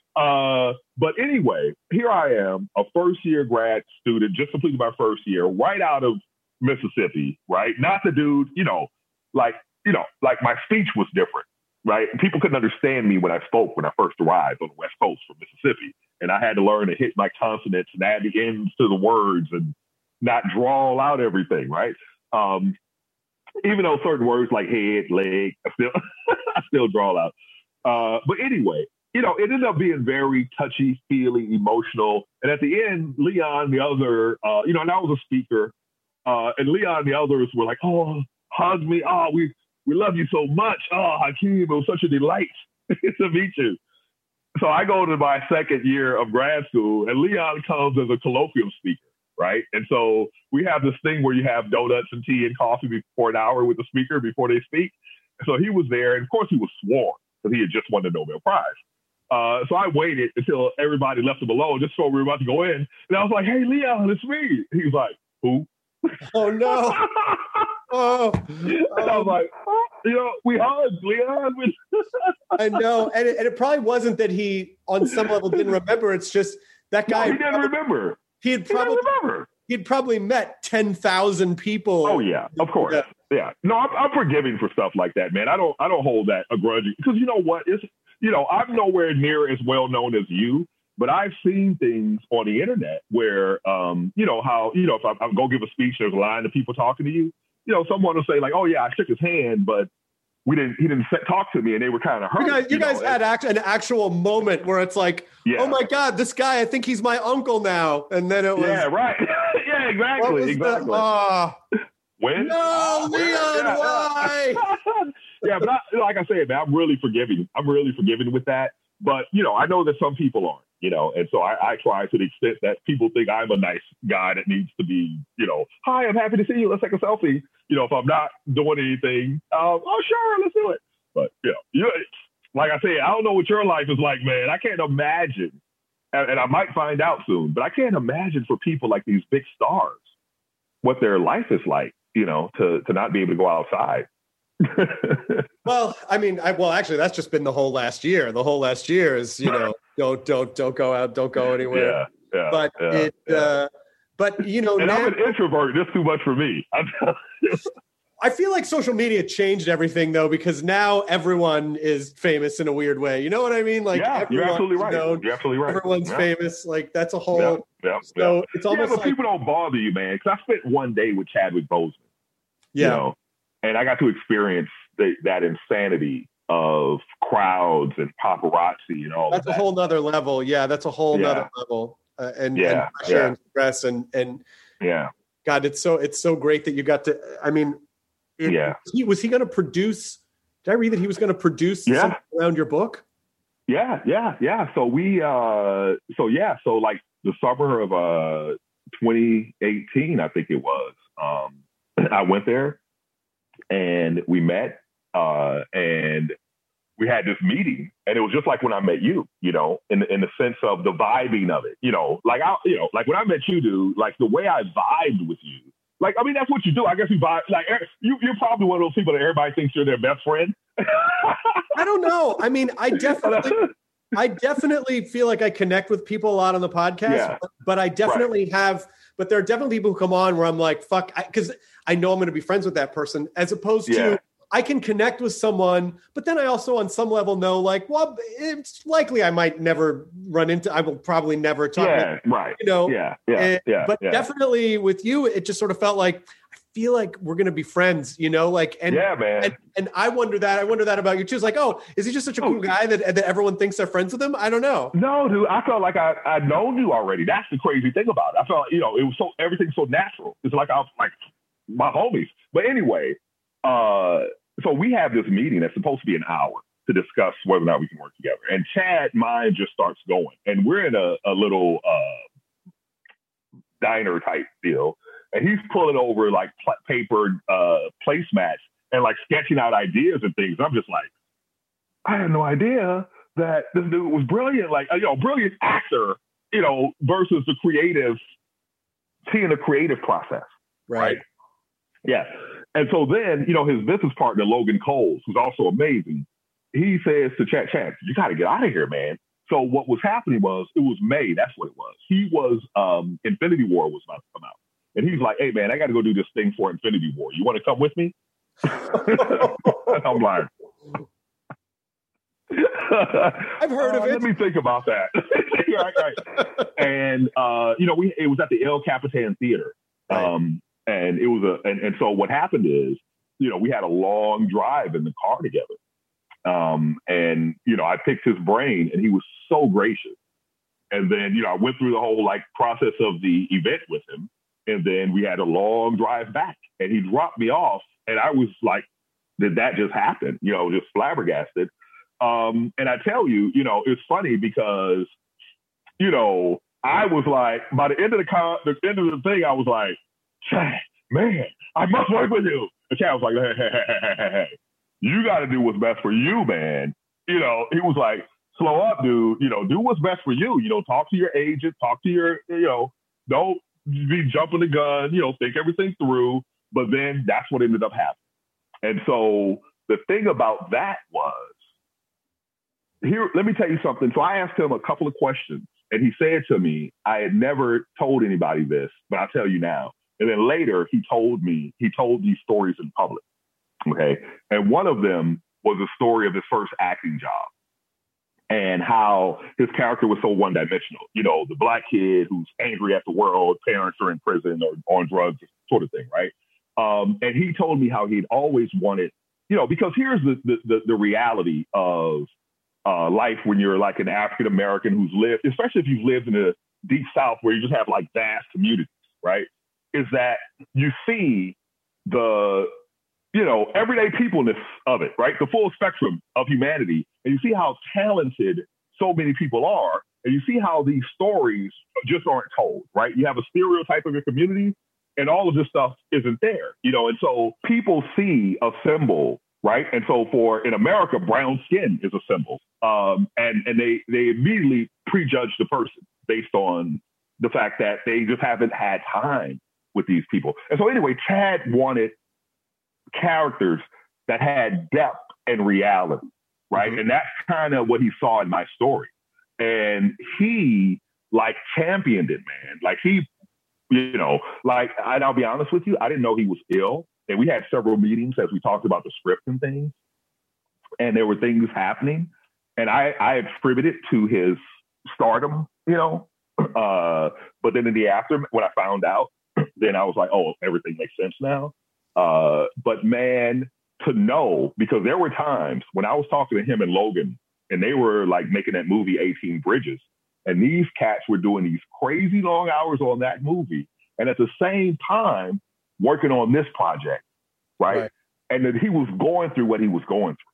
Uh, but anyway, here I am, a first year grad student, just completed my first year, right out of Mississippi, right? Not the dude, you know, like, you know, like my speech was different, right? People couldn't understand me when I spoke when I first arrived on the West Coast from Mississippi. And I had to learn to hit my consonants and add the ends to the words and not drawl out everything, right? Um, even though certain words like head, leg, I still, I still drawl out. Uh, but anyway, you know, it ended up being very touchy, feely, emotional. And at the end, Leon, the other, uh, you know, and I was a speaker, uh, and Leon and the others were like, oh, hug me. Oh, we, we love you so much. Oh, Hakeem, it was such a delight to meet you. So I go to my second year of grad school, and Leon comes as a colloquium speaker, right? And so we have this thing where you have donuts and tea and coffee before an hour with the speaker before they speak. And so he was there, and of course he was sworn because he had just won the Nobel Prize. Uh, so I waited until everybody left him alone, just so we were about to go in. And I was like, hey, Leon, it's me. He was like, who? Oh, no. oh. And I was like, oh, you know, we hugged, Leon. I know. And it, and it probably wasn't that he, on some level, didn't remember. It's just that guy. No, he didn't remember. He had probably, he remember. He'd probably met ten thousand people. Oh, yeah, of course. Yeah. yeah. No, I'm, I'm forgiving for stuff like that, man. I don't I don't hold that a grudge. Because you know what? It's, you know, I'm nowhere near as well known as you, but I've seen things on the internet where, um, you know, how, you know, if I, I go give a speech, there's a line of people talking to you. You know, someone will say like, oh, yeah, I shook his hand, but we didn't, he didn't talk to me and they were kind of hurt. You guys, you you guys know? had act, an actual moment where it's like, yeah. oh my God, this guy, I think he's my uncle now. And then it was. Yeah, right. yeah, exactly. Exactly. The, uh, when? No, Leon, yeah. why? yeah, but I, like I said, man, I'm really forgiving. I'm really forgiving with that. But, you know, I know that some people aren't, you know, and so I, I try to the extent that people think I'm a nice guy that needs to be, you know, hi, I'm happy to see you. Let's take a selfie. You know, if I'm not doing anything, um, oh, sure, let's do it. But, you know, you, like I said, I don't know what your life is like, man. I can't imagine, and, and I might find out soon, but I can't imagine for people like these big stars what their life is like, you know, to, to not be able to go outside. Well, I mean, I, well, actually, that's just been the whole last year. The whole last year is, you know, don't, don't, don't go out, don't go anywhere. Yeah, yeah, but yeah, it, yeah. Uh, but you know, and now, I'm an introvert. That's too much for me. I feel like social media changed everything though, because now everyone is famous in a weird way. You know what I mean? Like, yeah, you're absolutely right. Known, you're absolutely right. Everyone's yeah. famous. Like that's a whole. Yeah, yeah, so yeah. it's almost yeah, but like people don't bother you, man. Because I spent one day with Chadwick Boseman. Yeah. You know, and I got to experience the, that insanity of crowds and paparazzi and all that's of that. a whole nother level. Yeah, that's a whole yeah. nother level. Uh, and, yeah, and pressure yeah. and stress and and yeah. God, it's so it's so great that you got to. I mean, it, yeah. he, was he going to produce Did I read that he was going to produce yeah. something around your book? Yeah, yeah, yeah. So we, uh, so yeah, so like the summer of uh, twenty eighteen, I think it was, um, I went there and we met uh, and we had this meeting, and it was just like when I met you, you know, in in the sense of the vibing of it, you know, like I, you know, like when I met you, dude, like the way I vibed with you, like I mean, that's what you do. I guess you vibe, like you, you're probably one of those people that everybody thinks you're their best friend. I don't know. I mean, I definitely, I definitely feel like I connect with people a lot on the podcast, Yeah. but, but I definitely right. have. But there are definitely people who come on where I'm like, fuck, because I, I know I'm going to be friends with that person, as opposed Yeah. to. I can connect with someone, but then I also on some level know like, well, it's likely I might never run into, I will probably never talk. Yeah, with, right. You know, yeah, yeah, and, yeah. But yeah. definitely with you, it just sort of felt like, I feel like we're going to be friends, you know, like, and, yeah, man. And, and I wonder that, I wonder that about you too. It's like, oh, is he just such a cool guy that, that everyone thinks they're friends with him? I don't know. No, dude, I felt like I, I'd known you already. That's the crazy thing about it. I felt, you know, it was so, everything's so natural. It's like I was like my homies. But anyway, uh, so we have this meeting that's supposed to be an hour to discuss whether or not we can work together. And Chad, mine just starts going. And we're in a, a little uh, diner type deal. And he's pulling over like pl- papered uh, placemats and like sketching out ideas and things. I'm just like, I had no idea that this dude was brilliant. Like, you know, brilliant actor, you know, versus the creative, seeing the creative process. Right. right? Yeah. And so then, you know, his business partner, Logan Coles, who's also amazing, he says to Chad, Chad, you got to get out of here, man. So what was happening was, it was May. That's what it was. He was, um, Infinity War was about to come out. And he's like, hey, man, I got to go do this thing for Infinity War. You want to come with me? I'm like, I've heard of uh, it. Let me think about that. right, right. And, uh, you know, we it was at the El Capitan Theater. Right. Um, and it was a, and, and so what happened is, you know, we had a long drive in the car together. Um, and, you know, I picked his brain and he was so gracious. And then, you know, I went through the whole like process of the event with him. And then we had a long drive back and he dropped me off. And I was like, did that just happen? You know, just flabbergasted. Um, and I tell you, you know, it's funny because, you know, I was like, by the end of the con- the end of the thing, I was like, Chad, man, I must work with you. And Chad was like, hey, hey, hey, hey, hey, hey. You got to do what's best for you, man. You know, he was like, slow up, dude. You know, do what's best for you. You know, talk to your agent, talk to your, you know, don't be jumping the gun, you know, think everything through. But then that's what ended up happening. And so the thing about that was, here, let me tell you something. So I asked him a couple of questions and he said to me, I had never told anybody this, but I'll tell you now. And then later he told me, he told these stories in public. Okay. And one of them was a story of his first acting job and how his character was so one dimensional. You know, the black kid who's angry at the world, parents are in prison or on drugs, sort of thing. Right. Um, and he told me how he'd always wanted, you know, because here's the, the, the, the reality of uh, life when you're like an African-American who's lived, especially if you've lived in the deep South where you just have like vast communities, right? Is that you see the, you know, everyday peopleness of it, right? The full spectrum of humanity. And you see how talented so many people are. And you see how these stories just aren't told, right? You have a stereotype of your community and all of this stuff isn't there, you know? And so people see a symbol, right? And so for, in America, brown skin is a symbol. Um, and, and they, they immediately prejudge the person based on the fact that they just haven't had time with these people. And so anyway, Chad wanted characters that had depth and reality, right? Mm-hmm. And that's kind of what he saw in my story. And he like championed it, man. Like he, you know, like, and I'll be honest with you, I didn't know he was ill. And we had several meetings as we talked about the script and things. And there were things happening. And I, I attributed to his stardom, you know. Uh, but then in the after, when I found out, then I was like, oh, everything makes sense now. Uh, but man, to know, because there were times when I was talking to him and Logan, and they were like making that movie eighteen Bridges. And these cats were doing these crazy long hours on that movie. And at the same time, working on this project, right? right. And that he was going through what he was going through.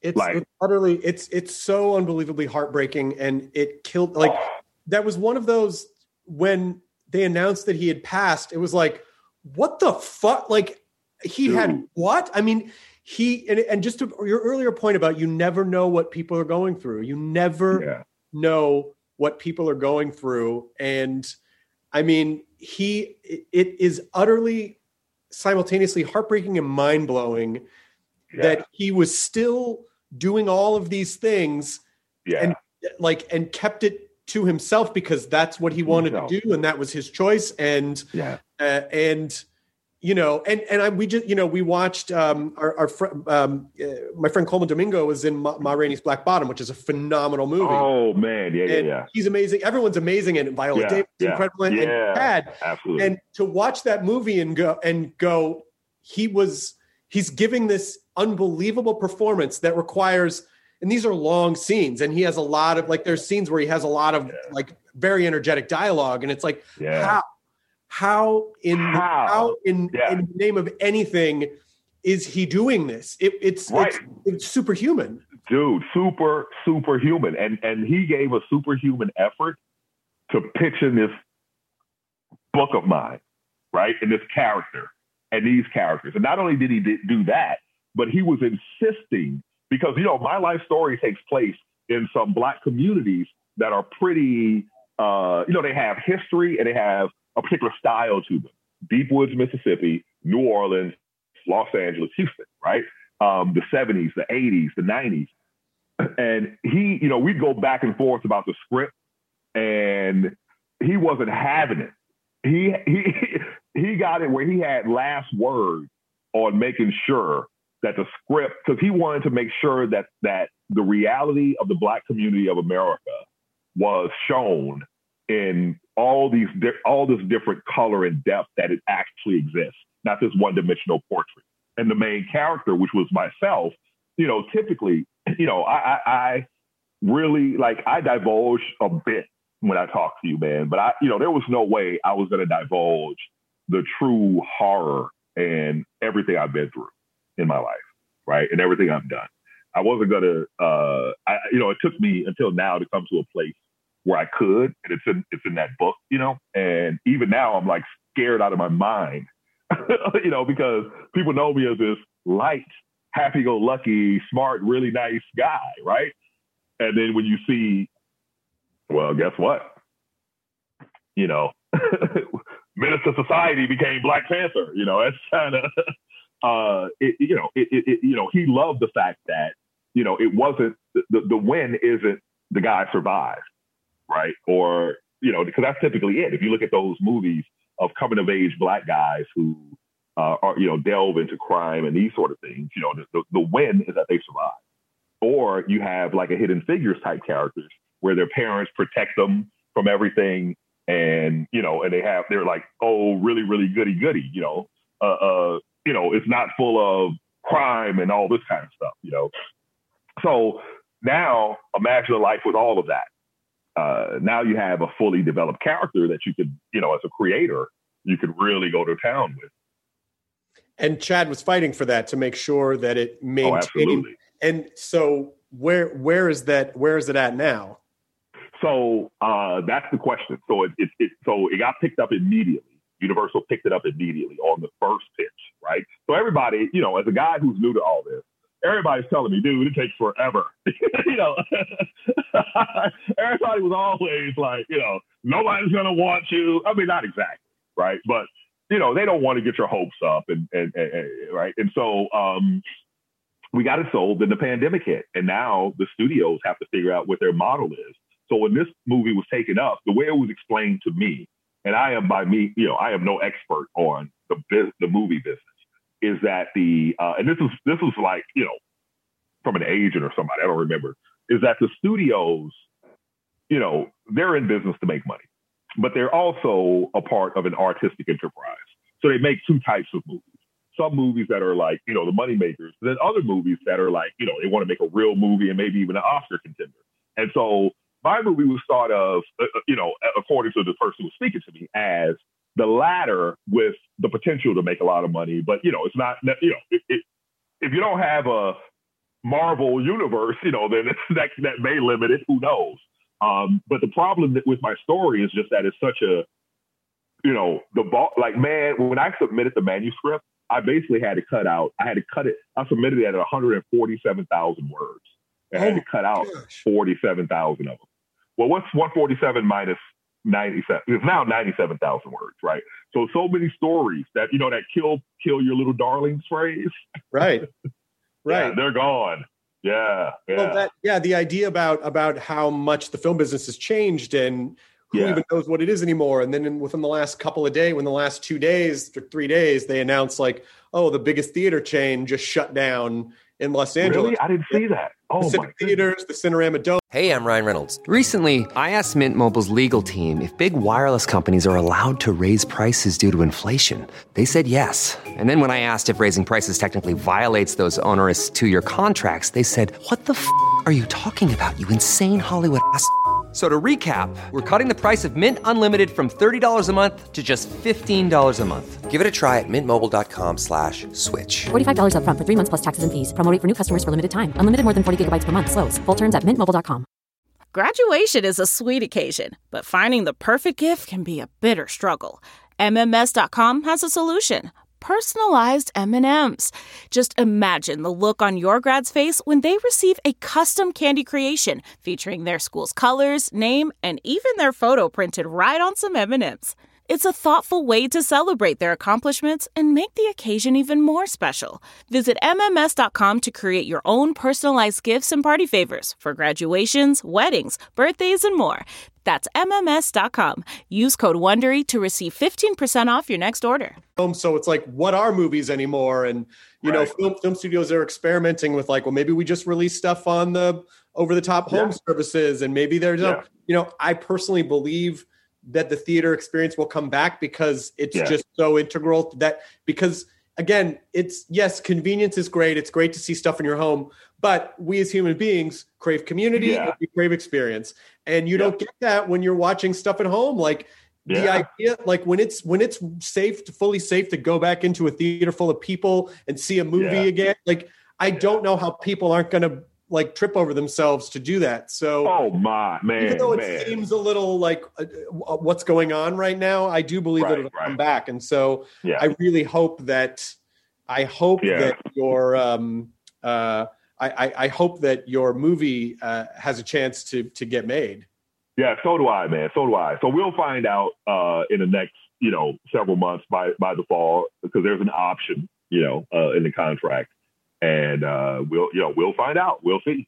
It's, like, it's utterly, it's it's so unbelievably heartbreaking, and it killed. Like that was one of those when they announced that he had passed. It was like, what the fuck? Like he Dude. had what? I mean, he and, and just to your earlier point about you never know what people are going through. You never yeah. know what people are going through, and I mean, he it, it is utterly simultaneously heartbreaking and mind blowing yeah. that he was still doing all of these things yeah. and like and kept it to himself because that's what he wanted himself. to do, and that was his choice. And yeah, uh, and you know, and and I we just you know we watched um, our our friend um, uh, my friend Coleman Domingo was in Ma, Ma Rainey's Black Bottom, which is a phenomenal movie. Oh man, yeah, and yeah, yeah. He's amazing. Everyone's amazing, and Viola yeah, Davis is yeah, incredible, and, yeah, and Chad, absolutely. And to watch that movie and go and go, he was he's giving this unbelievable performance that requires, and these are long scenes, and he has a lot of like there's scenes where he has a lot of yeah. like very energetic dialogue, and it's like yeah. how how in how, how in, yeah. in the name of anything is he doing this? It, it's, right. it's it's superhuman, dude, super superhuman, and and he gave a superhuman effort to pitch in this book of mine, right, in this character and these characters, and not only did he do that, but he was insisting, because, you know, my life story takes place in some Black communities that are pretty, uh, you know, they have history and they have a particular style to them. Deep Woods, Mississippi, New Orleans, Los Angeles, Houston, right? Um, the seventies, the eighties, the nineties. And he, you know, we'd go back and forth about the script, and he wasn't having it. He, he, he got it where he had last word on making sure that the script, because he wanted to make sure that that the reality of the Black community of America was shown in all these di- all this different color and depth that it actually exists, not this one-dimensional portrait. And the main character, which was myself, you know, typically, you know, I, I, I really like I divulge a bit when I talk to you, man. But I, you know, there was no way I was going to divulge the true horror and everything I've been through in my life, right? And everything I've done. I wasn't going to, uh, I, you know, it took me until now to come to a place where I could, and it's in, it's in that book, you know, and even now I'm like scared out of my mind, you know, because people know me as this light, happy-go-lucky, smart, really nice guy, right? And then when you see, well, guess what? You know, Menace to Society became Black Panther, you know, that's kind of, Uh, it, you know, it, it, you know, he loved the fact that, you know, it wasn't the, the win isn't the guy survived, right? Or, you know, because that's typically it. If you look at those movies of coming of age Black guys who uh, are, you know, delve into crime and these sort of things, you know, the, the, the win is that they survive. Or you have like a Hidden Figures type characters where their parents protect them from everything, and you know, and they have they're like, oh, really, really goody goody, you know. Uh, uh, you know, it's not full of crime and all this kind of stuff, you know. So now imagine a life with all of that. Uh, now you have a fully developed character that you could, you know, as a creator, you could really go to town with. And Chad was fighting for that to make sure that it maintained. Oh, absolutely. And so where where is that? Where is it at now? So uh, that's the question. So it, it, it so it got picked up immediately. Universal picked it up immediately on the first pitch, right? So everybody, you know, as a guy who's new to all this, everybody's telling me, dude, it takes forever. you know, everybody was always like, you know, nobody's going to want you. I mean, not exactly, right? But, you know, they don't want to get your hopes up, and, and, and, and right? And so um, we got it sold, then the pandemic hit, and now the studios have to figure out what their model is. So when this movie was taken up, the way it was explained to me, and I am by me, you know, I am no expert on the biz, the movie business, is that the, uh, and this is, this was like, you know, from an agent or somebody, I don't remember, is that the studios, you know, they're in business to make money, but they're also a part of an artistic enterprise. So they make two types of movies. Some movies that are like, you know, the money makers, and then other movies that are like, you know, they want to make a real movie and maybe even an Oscar contender. And so my movie was thought of, uh, you know, according to the person who was speaking to me, as the latter with the potential to make a lot of money. But, you know, it's not, you know, it, it, if you don't have a Marvel universe, you know, then that that may limit it. Who knows? Um, but the problem that, with my story is just that it's such a, you know, the ball. Like, man, when I submitted the manuscript, I basically had to cut out. I had to cut it. I submitted it at one hundred forty-seven thousand words. I had oh to cut out forty-seven thousand of them. Well, what's one hundred forty-seven minus ninety-seven? It's now ninety-seven thousand words, right? So, so many stories that, you know, that kill, kill your little darlings phrase. Right. Right. Yeah, they're gone. Yeah. Yeah. Well, that, yeah. The idea about, about how much the film business has changed and who yeah. even knows what it is anymore. And then in, within the last couple of days, when the last two days or three days, they announced like, oh, the biggest theater chain just shut down in Los Angeles. Really? I didn't see that. Oh, Pacific my Theaters, the Cinerama Dome. Hey, I'm Ryan Reynolds. Recently, I asked Mint Mobile's legal team if big wireless companies are allowed to raise prices due to inflation. They said yes. And then when I asked if raising prices technically violates those onerous two-year contracts, they said, what the f*** are you talking about, you insane Hollywood ass f- So to recap, we're cutting the price of Mint Unlimited from thirty dollars a month to just fifteen dollars a month. Give it a try at mintmobile.com slash switch. forty-five dollars up front for three months plus taxes and fees. Promo rate for new customers for limited time. Unlimited more than forty gigabytes per month. Slows full terms at mint mobile dot com. Graduation is a sweet occasion, but finding the perfect gift can be a bitter struggle. M M S dot com has a solution. Personalized M and M's. Just imagine the look on your grad's face when they receive a custom candy creation featuring their school's colors, name, and even their photo printed right on some M and M's. It's a thoughtful way to celebrate their accomplishments and make the occasion even more special. Visit M M S dot com to create your own personalized gifts and party favors for graduations, weddings, birthdays, and more. That's M M S dot com. Use code WONDERY to receive fifteen percent off your next order. So it's like, what are movies anymore? And, you right. know, film, film studios are experimenting with like, well, maybe we just release stuff on the over-the-top home yeah. services. And maybe there's, yeah. a, you know, I personally believe that the theater experience will come back because it's yeah. just so integral to that. Because, again, it's, yes, convenience is great. It's great to see stuff in your home. But we as human beings crave community yeah. and we crave experience. And you yeah. don't get that when you're watching stuff at home. Like yeah. the idea, like when it's when it's safe, to, fully safe to go back into a theater full of people and see a movie yeah. again. Like I yeah. don't know how people aren't going to like trip over themselves to do that. So, oh my man, even though it man. seems a little like uh, what's going on right now, I do believe right, that it'll right. come back. And so yeah. I really hope that I hope yeah. that your um uh. I, I hope that your movie uh, has a chance to to get made. Yeah, so do I, man. So do I. So we'll find out uh, in the next, you know, several months by by the fall, because there's an option, you know, uh, in the contract, and uh, we'll, you know, we'll find out. We'll see.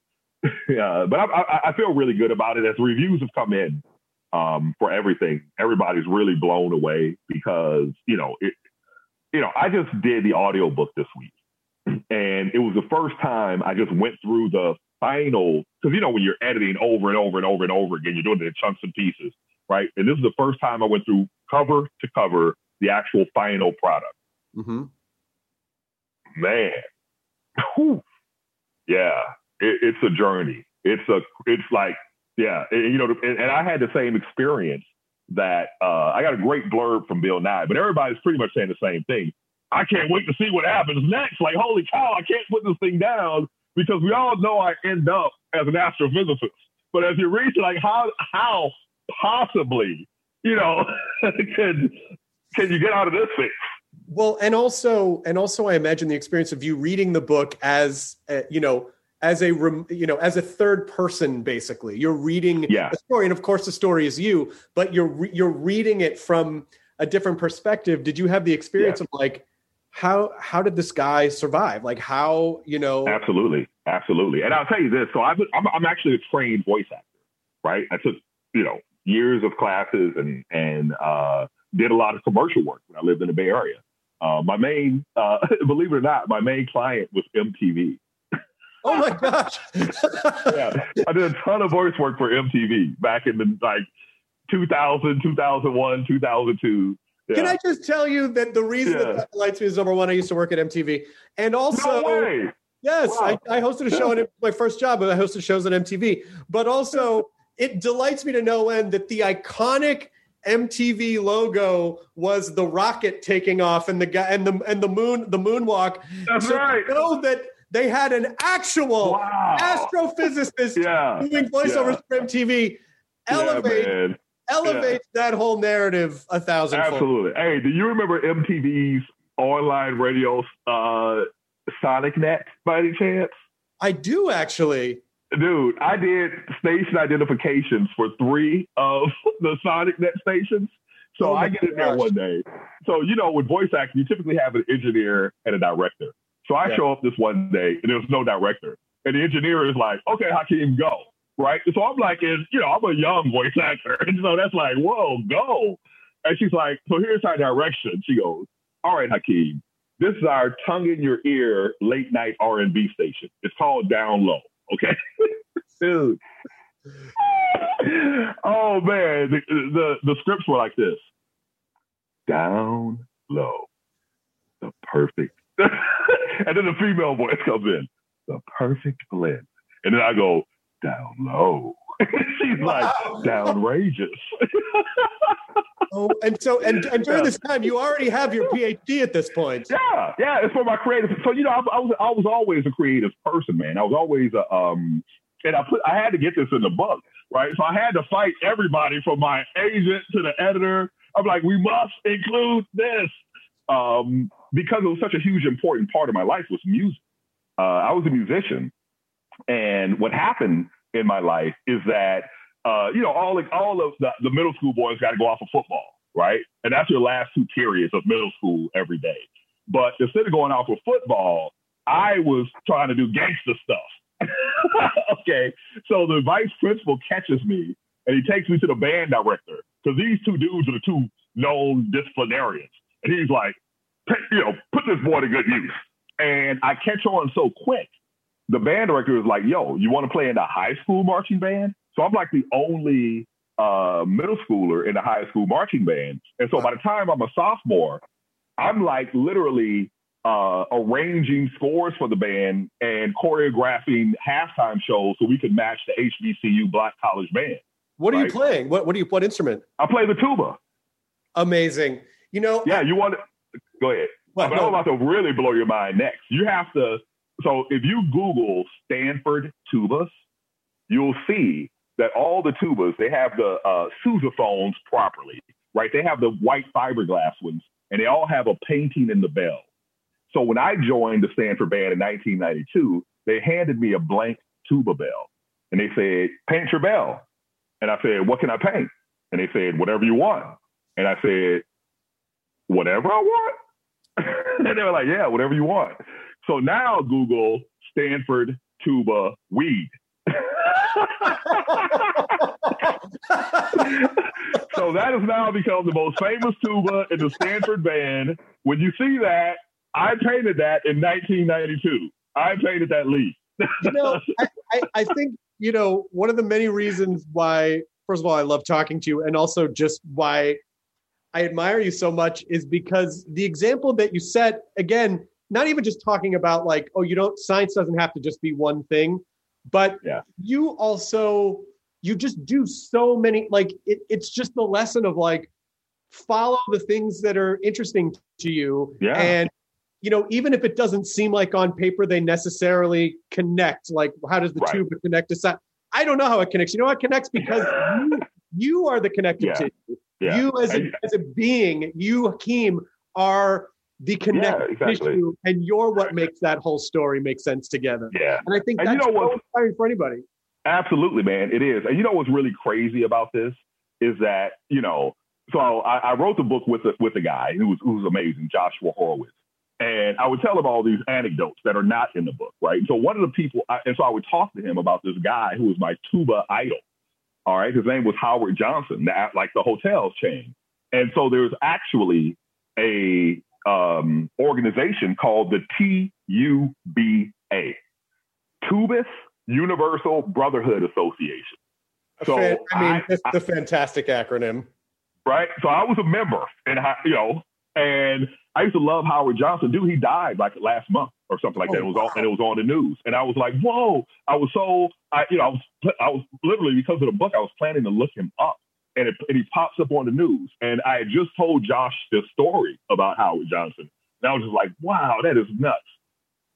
uh, but I, I, I feel really good about it as reviews have come in um, for everything. Everybody's really blown away because, you know, it, you know, I just did the audiobook this week. And it was the first time I just went through the final, because, you know, when you're editing over and over and over and over again, you're doing it in chunks and pieces, right? And this is the first time I went through cover to cover the actual final product. Mm-hmm. Man, Whew. yeah, it, it's a journey. It's a, it's like, yeah, it, you know, and, and I had the same experience that uh, I got a great blurb from Bill Nye, but everybody's pretty much saying the same thing. I can't wait to see what happens next. Like, holy cow, I can't put this thing down because we all know I end up as an astrophysicist. But as you read it, like, how how possibly, you know, can can you get out of this thing? Well, and also, and also, I imagine the experience of you reading the book as, uh, you know, as a, you know, as a third person, basically. You're reading yeah. the story, and of course, the story is you, but you're re- you're reading it from a different perspective. Did you have the experience yeah. of like, How how did this guy survive? Like how, you know? Absolutely. Absolutely. And I'll tell you this. So I've, I'm, I'm actually a trained voice actor, right? I took, you know, years of classes and, and uh, did a lot of commercial work when I lived in the Bay Area. Uh, my main, uh, believe it or not, my main client was M T V. Oh my gosh. yeah. I did a ton of voice work for M T V back in the like two thousand, two thousand one, two thousand two. Yeah. Can I just tell you that the reason yeah. that delights me is, number one, I used to work at M T V. And also, no way. yes, wow. I, I hosted a show, and it was my first job, but I hosted shows on M T V. But also, it delights me to no end that the iconic M T V logo was the rocket taking off and the guy and the and the moon, the moonwalk. That's so right. You know that They had an actual wow. astrophysicist yeah. doing voiceovers yeah. for M T V. Elevate, yeah, elevate yeah. that whole narrative a thousand. Absolutely. Hey, do you remember M T V's online radio, uh, Sonic Net, by any chance? I do, actually. Dude, I did station identifications for three of the Sonic Net stations. So oh I get in there one day. So, you know, with voice acting, you typically have an engineer and a director. So I yeah. show up this one day and there's no director. And the engineer is like, okay, Hakeem, go. Right. So I'm like, you know, I'm a young voice actor. And so that's like, whoa, go. And she's like, so here's our direction. She goes, all right, Hakeem, this is our tongue in your ear late night R and B station. It's called Down Low. Okay. Dude. Oh man. The, the, the scripts were like this. Down low. The perfect. And then the female voice comes in. The perfect blend. And then I go, down low. She's like, downrageous. Oh, and so, and, and during this time, you already have your P H D at this point. Yeah, yeah, it's for my creative. So, you know, I, I was I was always a creative person, man. I was always a, um, and I put I had to get this in the book, right? So I had to fight everybody from my agent to the editor. I'm like, we must include this. Um, because it was such a huge, important part of my life was music. Uh, I was a musician. And what happened in my life is that, uh, you know, all, all of the, the middle school boys got to go off of football, right? And that's your last two periods of middle school every day. But instead of going off of football, I was trying to do gangster stuff. Okay. So the vice principal catches me and he takes me to the band director because these two dudes are the two known disciplinarians. And he's like, you know, put this boy to good use. And I catch on so quick. The band director is like, yo, you want to play in the high school marching band? So I'm like the only uh, middle schooler in the high school marching band. And so by the time I'm a sophomore, I'm like literally uh, arranging scores for the band and choreographing halftime shows so we could match the H B C U Black College Band. What are right? you playing? What what do you what instrument? I play the tuba. Amazing. You know. Yeah, you want to go ahead. Well, but no. I'm about to really blow your mind next. You have to. So if you Google Stanford tubas, you'll see that all the tubas, they have the uh, sousaphones properly, right? They have the white fiberglass ones, and they all have a painting in the bell. So when I joined the Stanford band in nineteen ninety-two, they handed me a blank tuba bell, and they said, paint your bell. And I said, what can I paint? And they said, whatever you want. And I said, whatever I want? And they were like, yeah, whatever you want. So now Google Stanford tuba weed. So that has now become the most famous tuba in the Stanford band. When you see that, I painted that in nineteen ninety-two. I painted that leaf. You know, I, I, I think, you know, one of the many reasons why, first of all, I love talking to you, and also just why I admire you so much is because the example that you set, again, not even just talking about like, oh, you don't, science doesn't have to just be one thing, but yeah. you also, you just do so many, like, it, it's just the lesson of like, follow the things that are interesting to you. Yeah. And, you know, even if it doesn't seem like on paper they necessarily connect, like how does the right. tuba connect to science? I don't know how it connects. You know how it connects? Because you, you are the connective yeah. tissue. Yeah. You as a, I, as a being, you, Hakeem, are the connective yeah, exactly. tissue, and you're what makes that whole story make sense together. Yeah. And I think and that's you know so what, inspiring for anybody. Absolutely, man. It is. And you know what's really crazy about this is that, you know, so I, I wrote the book with a, with a guy who was, who was amazing, Joshua Horowitz. And I would tell him all these anecdotes that are not in the book, right? So one of the people, I, and so I would talk to him about this guy who was my tuba idol. All right. His name was Howard Johnson, that, like the hotel chain. And so there's actually a um, organization called the T U B A, Tubas Universal Brotherhood Association. So Fan, I mean, I, it's the fantastic acronym. Right. So I was a member, and you know, and I used to love Howard Johnson. Dude, he died like last month or something like oh, that. It was wow. all, and it was on the news. And I was like, whoa! I was so, I you know, I was, I was literally because of the book, I was planning to look him up, and it, and he pops up on the news. And I had just told Josh this story about Howard Johnson, and I was just like, wow, that is nuts.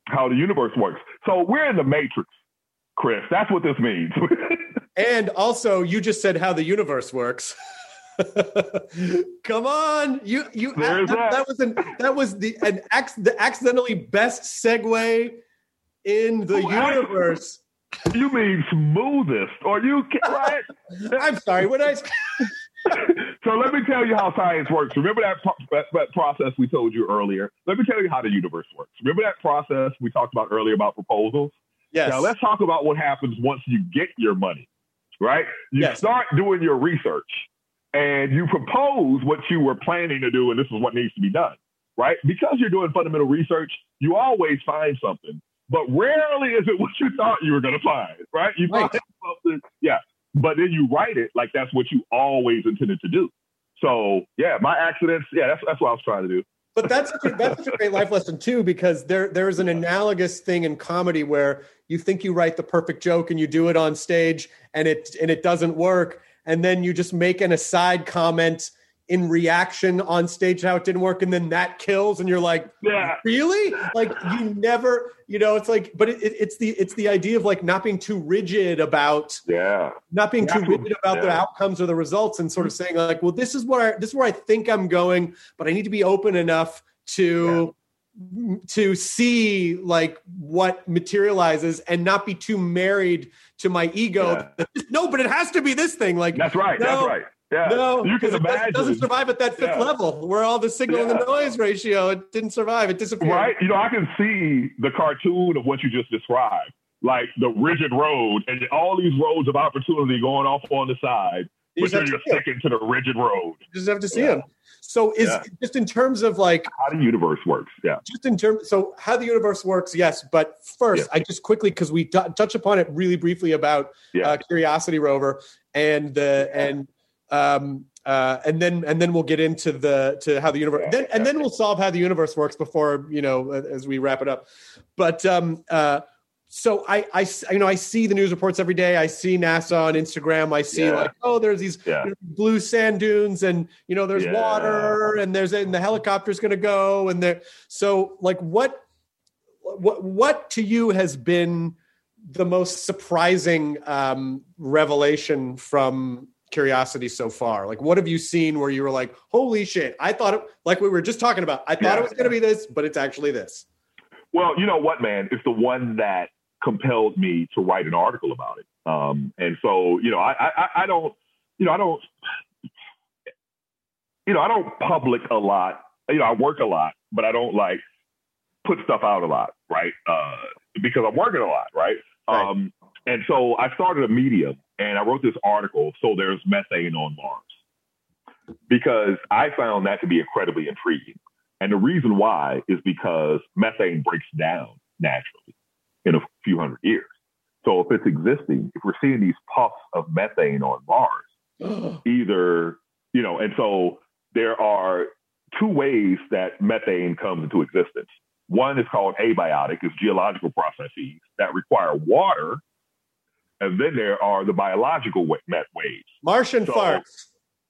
how the universe works. So we're in the Matrix, Chris. That's what this means. And also, you just said how the universe works. Come on, you you that, that. that was an that was the an the accidentally best segue in the oh, universe. You mean smoothest, or you can, right? I'm sorry. What I. So let me tell you how science works. Remember that, pro- that, that process we told you earlier? Let me tell you how the universe works. Remember that process we talked about earlier about proposals? Yes. Now let's talk about what happens once you get your money, right? You yes. start doing your research and you propose what you were planning to do, and this is what needs to be done, right? Because you're doing fundamental research, you always find something, but rarely is it what you thought you were going to find, right? You right. find something, yeah. But then you write it like that's what you always intended to do. So yeah, my accidents, yeah, that's that's what I was trying to do. But that's such a, that's such a great life lesson too, because there there's an analogous thing in comedy where you think you write the perfect joke and you do it on stage and it and it doesn't work, and then you just make an aside comment in reaction on stage how it didn't work, and then that kills, and you're like, yeah, really? Like you never, you know, it's like, but it, it, it's the it's the idea of like not being too rigid about, yeah, not being too yeah. rigid about yeah. the outcomes or the results, and sort of saying like, well, this is where I, this is where I think I'm going, but I need to be open enough to yeah. to see like what materializes and not be too married to my ego. Yeah. No, but it has to be this thing. Like that's right. No, that's right. Yeah, no, you can it imagine. doesn't, doesn't survive at that fifth yeah. level where all the signal yeah. and the noise ratio, it didn't survive. It disappeared. Right. You know, I can see the cartoon of what you just described, like the rigid road and all these roads of opportunity going off on the side, you but you're just sticking to the rigid road. You just have to see yeah. them. So is yeah. just in terms of like how the universe works. Yeah. Just in terms, so how the universe works. Yes. But first yeah. I just quickly, cause we t- touch upon it really briefly about yeah. uh, Curiosity Rover and the, yeah. and, um, Uh, and then and then we'll get into the to how the universe then, and then we'll solve how the universe works before, you know, as we wrap it up. But um, uh, so I, I you know I see the news reports every day. I see NASA on Instagram. I see yeah. like, oh, there's these yeah. you know, blue sand dunes, and you know there's yeah. water, and there's and the helicopter's going to go, and there. So like what what what to you has been the most surprising um, revelation from Curiosity so far? Like, what have you seen where you were like, holy shit, I thought it, like we were just talking about, I thought yeah. it was going to be this, but it's actually this. Well, you know what, man, it's the one that compelled me to write an article about it. Um, and so, you know, I, I, I don't, you know, I don't, you know, I don't public a lot, you know, I work a lot, but I don't like put stuff out a lot. Right. Uh, because I'm working a lot. Right. right. Um, and so I started a Medium. And I wrote this article, So There's Methane on Mars, because I found that to be incredibly intriguing. And the reason why is because methane breaks down naturally in a few hundred years. So if it's existing, if we're seeing these puffs of methane on Mars, either, you know, and so there are two ways that methane comes into existence. One is called abiotic, it's geological processes that require water. And then there are the biological met waves. Martian so, farts.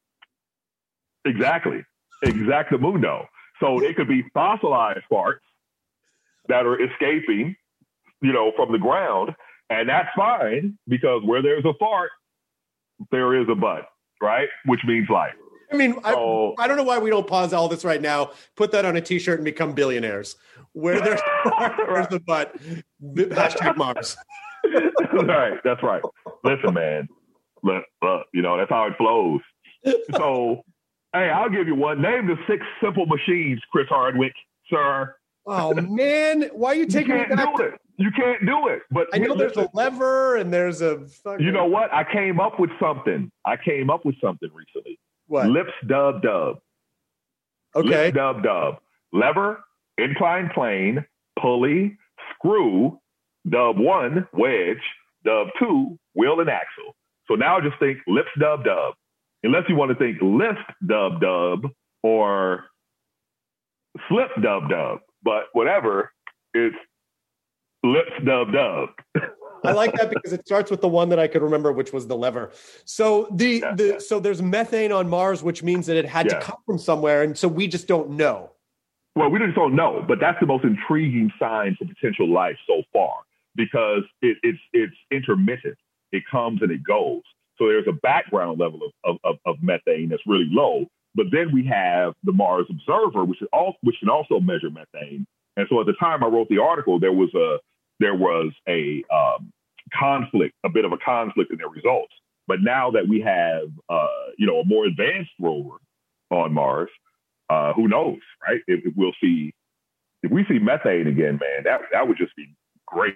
Exactly. Exactamundo. So they could be fossilized farts that are escaping, you know, from the ground. And that's fine because where there's a fart, there is a butt, right? Which means life. I mean, so, I, I don't know why we don't pause all this right now, put that on a t-shirt and become billionaires. Where there's a fart, there's a butt. Hashtag Mars. That's right. That's right. Listen, man. Look, look, you know, that's how it flows. So, hey, I'll give you one. Name the six simple machines, Chris Hardwick, sir. Oh, man. Why are you taking you can't me back? do it. You can't do it. But I know there's listen, a lever and there's a... Fucking... You know what? I came up with something. I came up with something recently. What? Lips, dub, dub. Okay. Lips, dub, dub. Lever, inclined plane, pulley, screw, dub one, wedge, dub two, wheel and axle. So now just think lips, dub, dub. Unless you want to think lift, dub, dub, or slip, dub, dub. But whatever, it's lips, dub, dub. I like that because it starts with the one that I could remember, which was the lever. So the, yeah, the yeah. so there's methane on Mars, which means that it had yeah. to come from somewhere. And so we just don't know. Well, we just don't know, but that's the most intriguing sign for potential life so far because it, it's it's intermittent. It comes and it goes. So there's a background level of, of, of methane that's really low. But then we have the Mars Observer, which is all, which can also measure methane. And so at the time I wrote the article, there was a there was a um, conflict, a bit of a conflict in their results. But now that we have uh, you know a more advanced rover on Mars, uh, who knows, right? If, if we'll see if we see methane again, man, that that would just be great.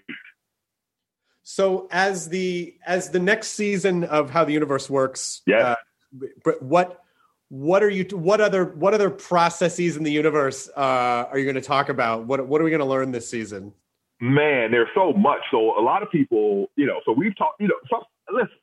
So as the as the next season of How the Universe Works, yeah. Uh, what what are you what other what other processes in the universe uh, are you going to talk about? What what are we going to learn this season? Man, there's so much. So a lot of people, you know, so we've talked, you know, so, listen,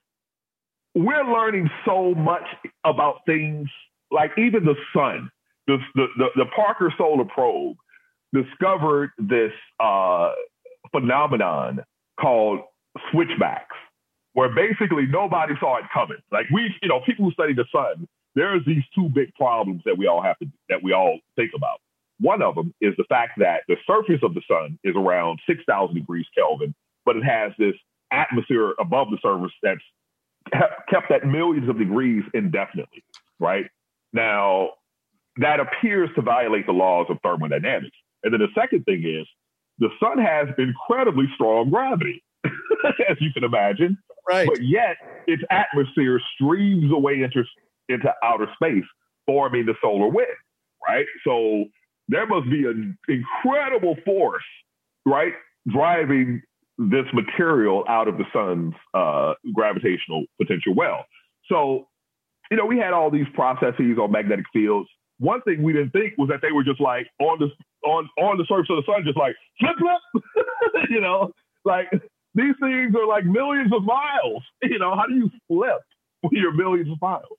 we're learning so much about things like even the sun, the the the, the Parker Solar Probe discovered this uh, phenomenon called switchbacks, where basically nobody saw it coming. Like we, you know, people who study the sun, there's these two big problems that we all have to, that we all think about. One of them is the fact that the surface of the sun is around six thousand degrees Kelvin, but it has this atmosphere above the surface that's kept at millions of degrees indefinitely, right? Now, that appears to violate the laws of thermodynamics. And then the second thing is the sun has incredibly strong gravity, as you can imagine. Right. But yet its atmosphere streams away into, into outer space, forming the solar wind, right? So there must be an incredible force, right, driving this material out of the sun's uh, gravitational potential well. So, you know, we had all these processes on magnetic fields. One thing we didn't think was that they were just like on the on on the surface of the sun, just like flip flip. You know, like these things are like millions of miles. You know, how do you flip when you're millions of miles?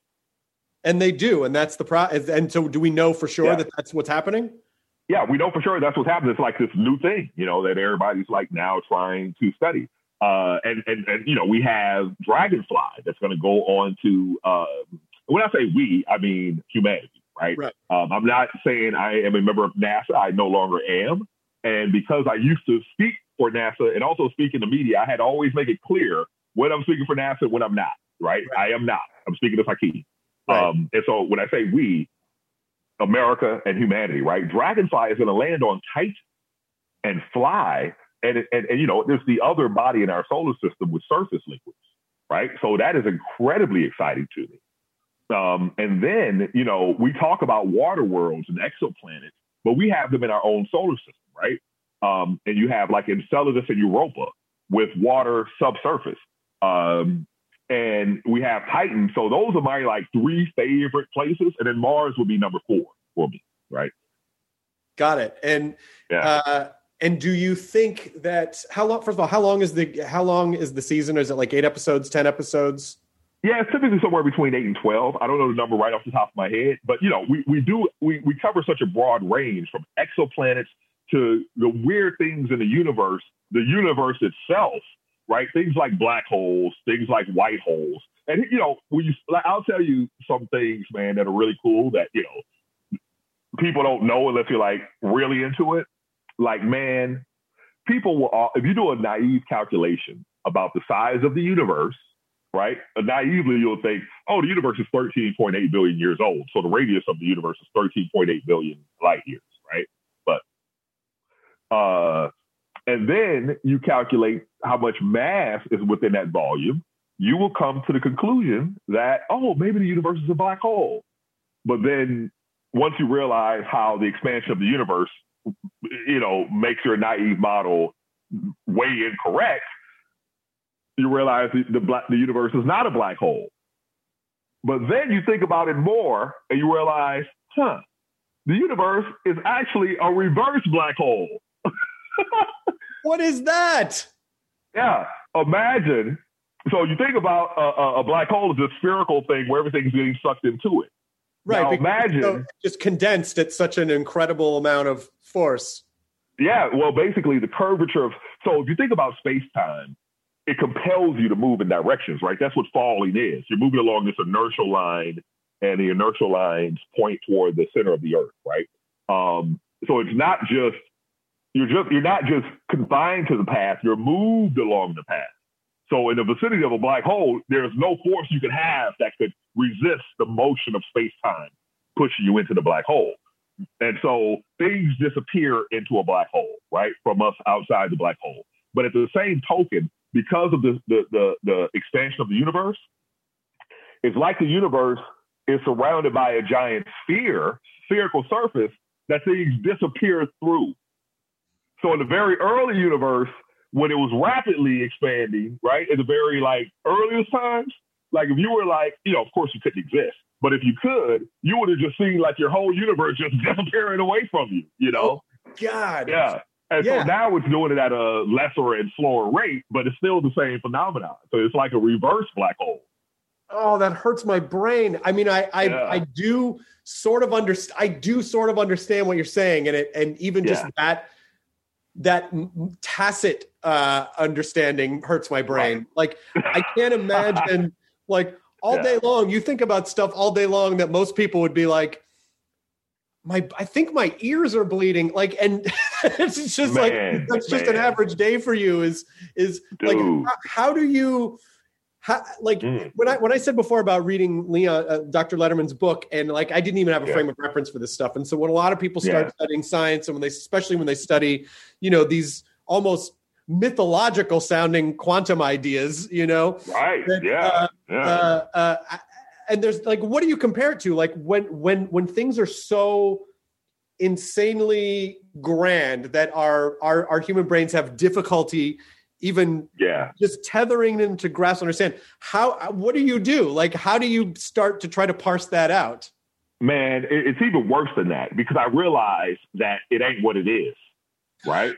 And they do, and that's the pro. And so, do we know for sure yeah. that that's what's happening? Yeah, we know for sure that's what's happening. It's like this new thing, you know, that everybody's like now trying to study. Uh, and and and you know, we have Dragonfly that's going to go on to. Uh, when I say we, I mean humanity. Right. right. Um, I'm not saying I am a member of NASA. I no longer am. And because I used to speak for NASA and also speak in the media, I had to always make it clear when I'm speaking for NASA and when I'm not. Right. right. I am not. I'm speaking to Hakeem. Right. Um, and so when I say we, America and humanity, right, Dragonfly is going to land on Titan and fly. And, and, and, you know, there's the other body in our solar system with surface liquids. Right. So that is incredibly exciting to me. Um, and then, you know, we talk about water worlds and exoplanets, but we have them in our own solar system, right? Um, and you have like Enceladus and Europa with water subsurface. Um, and we have Titan. So those are my like three favorite places. And then Mars would be number four for me, right? Got it. And yeah. uh, and do you think that how long? First of all, how long is the how long is the season? Is it like eight episodes, ten episodes? Yeah, it's typically somewhere between eight and twelve. I don't know the number right off the top of my head, but you know, we, we do we, we cover such a broad range from exoplanets to the weird things in the universe, the universe itself, right? Things like black holes, things like white holes. And you know, when you I'll tell you some things, man, that are really cool that, you know, people don't know unless you're like really into it. Like, man, people will all, if you do a naive calculation about the size of the universe, right? And naively, you'll think, oh, the universe is thirteen point eight billion years old. So the radius of the universe is thirteen point eight billion light years, right? But, uh, and then you calculate how much mass is within that volume. You will come to the conclusion that, oh, maybe the universe is a black hole. But then once you realize how the expansion of the universe, you know, makes your naive model way incorrect, you realize the, the, black, the universe is not a black hole. But then you think about it more and you realize, huh, the universe is actually a reverse black hole. What is that? Yeah, imagine. So you think about a, a black hole as a spherical thing where everything's getting sucked into it. Right. Now, imagine. So just condensed at such an incredible amount of force. Yeah, well, basically the curvature of, so if you think about space-time, it compels you to move in directions, right? That's what falling is. You're moving along this inertial line, and the inertial lines point toward the center of the Earth, right? Um, So it's not just, you're just, you're not just confined to the path, you're moved along the path. So in the vicinity of a black hole, there's no force you can have that could resist the motion of space-time pushing you into the black hole. And so things disappear into a black hole, right, from us outside the black hole. But at the same token, because of the, the, the, the expansion of the universe, it's like the universe is surrounded by a giant sphere, spherical surface that things disappear through. So in the very early universe, when it was rapidly expanding, right, in the very like earliest times, like if you were like, you know, of course you couldn't exist, but if you could, you would have just seen like your whole universe just disappearing away from you, you know? Oh, God. Yeah. And yeah. so now it's doing it at a lesser and slower rate, but it's still the same phenomenon. So it's like a reverse black hole. Oh, that hurts my brain. I mean, I I, yeah. I do sort of understand. I do sort of understand what you're saying, and it and even just yeah. that that tacit uh, understanding hurts my brain. Right. Like I can't imagine like all yeah. day long. You think about stuff all day long that most people would be like, my I think my ears are bleeding. Like, and it's just man, like that's just man. an average day for you. Is is Dude. like how, how do you? How, like mm. when I when I said before about reading Leon, uh, Doctor Letterman's book, and like I didn't even have a yeah. frame of reference for this stuff, and so when a lot of people start yeah. studying science, and when they, especially when they study, you know, these almost mythological sounding quantum ideas, you know, right? That, yeah, uh, yeah. Uh, uh, and there's like, what do you compare it to? Like when when when things are so insanely grand that our our our human brains have difficulty even yeah. just tethering them to grasp, understand how, what do you do? Like, how do you start to try to parse that out? Man, it's even worse than that because I realize that it ain't what it is, right?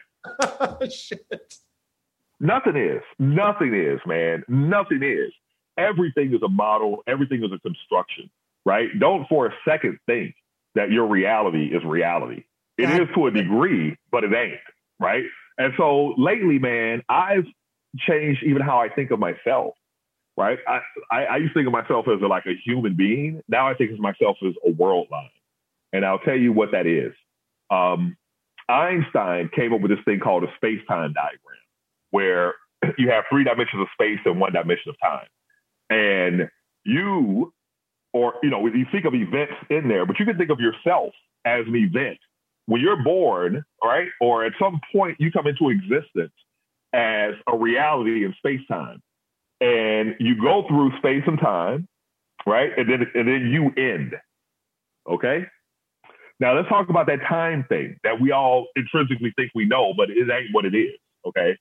Shit. Nothing is, nothing is, man. Nothing is. Everything is a model. Everything is a construction, right? Don't for a second think that your reality is reality. It that, is to a degree, but it ain't, right? And so lately, man, I've changed even how I think of myself, right? I, I, I used to think of myself as a, like a human being. Now I think of myself as a world line. And I'll tell you what that is. Um, Einstein came up with this thing called a space-time diagram, where you have three dimensions of space and one dimension of time. And you, or, you know, you think of events in there, but you can think of yourself as an event. When you're born, right, or at some point you come into existence as a reality in space-time, and you go through space and time, right, and then and then you end, okay? Now let's talk about that time thing that we all intrinsically think we know, but it ain't what it is, okay?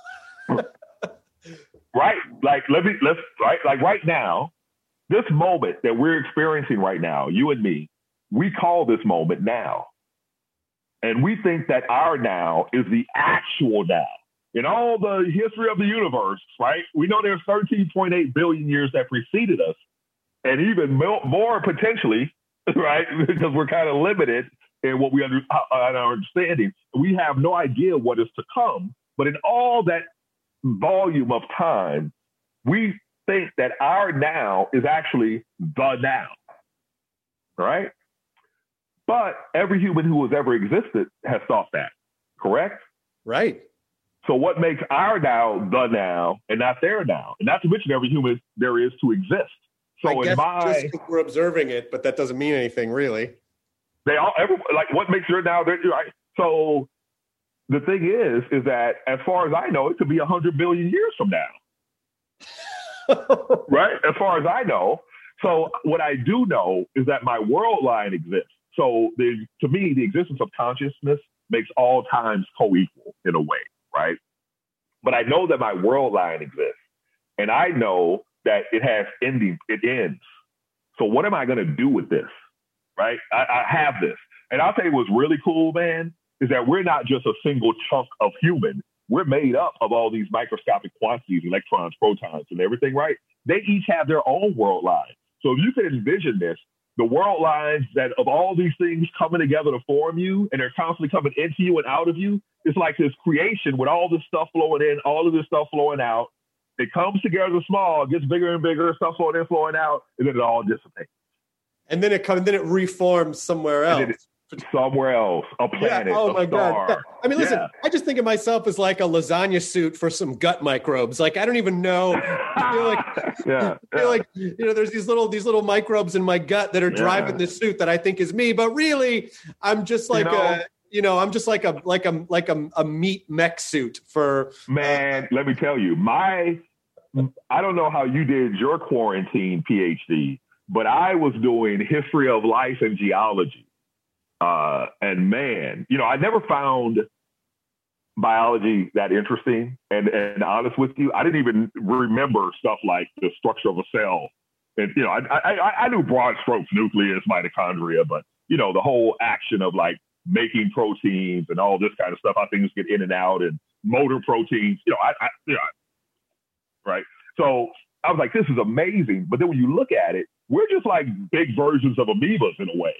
Right, like let me let's right, like right now, this moment that we're experiencing right now, you and me, we call this moment now. And we think that our now is the actual now. In all the history of the universe, right, we know there's thirteen point eight billion years that preceded us, and even more potentially, right, because we're kind of limited in what we under, uh, our understanding. We have no idea what is to come, but in all that volume of time, we think that our now is actually the now, right? But every human who has ever existed has thought that, correct? Right. So what makes our now the now and not their now? And not to mention every human there is to exist. So I in guess my, just we're observing it, but that doesn't mean anything really. They all, every, like what makes your now, right? So the thing is, is that as far as I know, it could be one hundred billion years from now. Right? As far as I know. So what I do know is that my world line exists. So the, to me, the existence of consciousness makes all times co-equal in a way, right? But I know that my world line exists, and I know that it has ending, it ends. So what am I going to do with this, right? I, I have this. And I'll tell you what's really cool, man, is that we're not just a single chunk of human. We're made up of all these microscopic quantities, electrons, protons, and everything, right? They each have their own world line. So if you could envision this, the world lines that of all these things coming together to form you, and they're constantly coming into you and out of you, it's like this creation with all this stuff flowing in, all of this stuff flowing out. It comes together small, it gets bigger and bigger, stuff flowing in, flowing out, and then it all dissipates. And then it comes, then it reforms somewhere else. It, somewhere else, a planet, yeah. Oh my a star. God. Yeah. I mean, listen, yeah. I just think of myself as like a lasagna suit for some gut microbes. Like, I don't even know. I feel like, yeah. I feel like, you know, there's these little, these little microbes in my gut that are yeah. driving this suit that I think is me, but really I'm just like, you know, a, you know, I'm just like a, like a, like a, a meat mech suit for. Man, uh, let me tell you, my, I don't know how you did your quarantine PhD, but I was doing history of life and geology. Uh, and man, you know, I never found biology that interesting. And, and honest with you, I didn't even remember stuff like the structure of a cell. And, you know, I, I, I knew broad strokes, nucleus, mitochondria, but, you know, the whole action of like making proteins and all this kind of stuff, how things get in and out and motor proteins, you know, I, I you know, right. So I was like, this is amazing. But then when you look at it, we're just like big versions of amoebas in a way.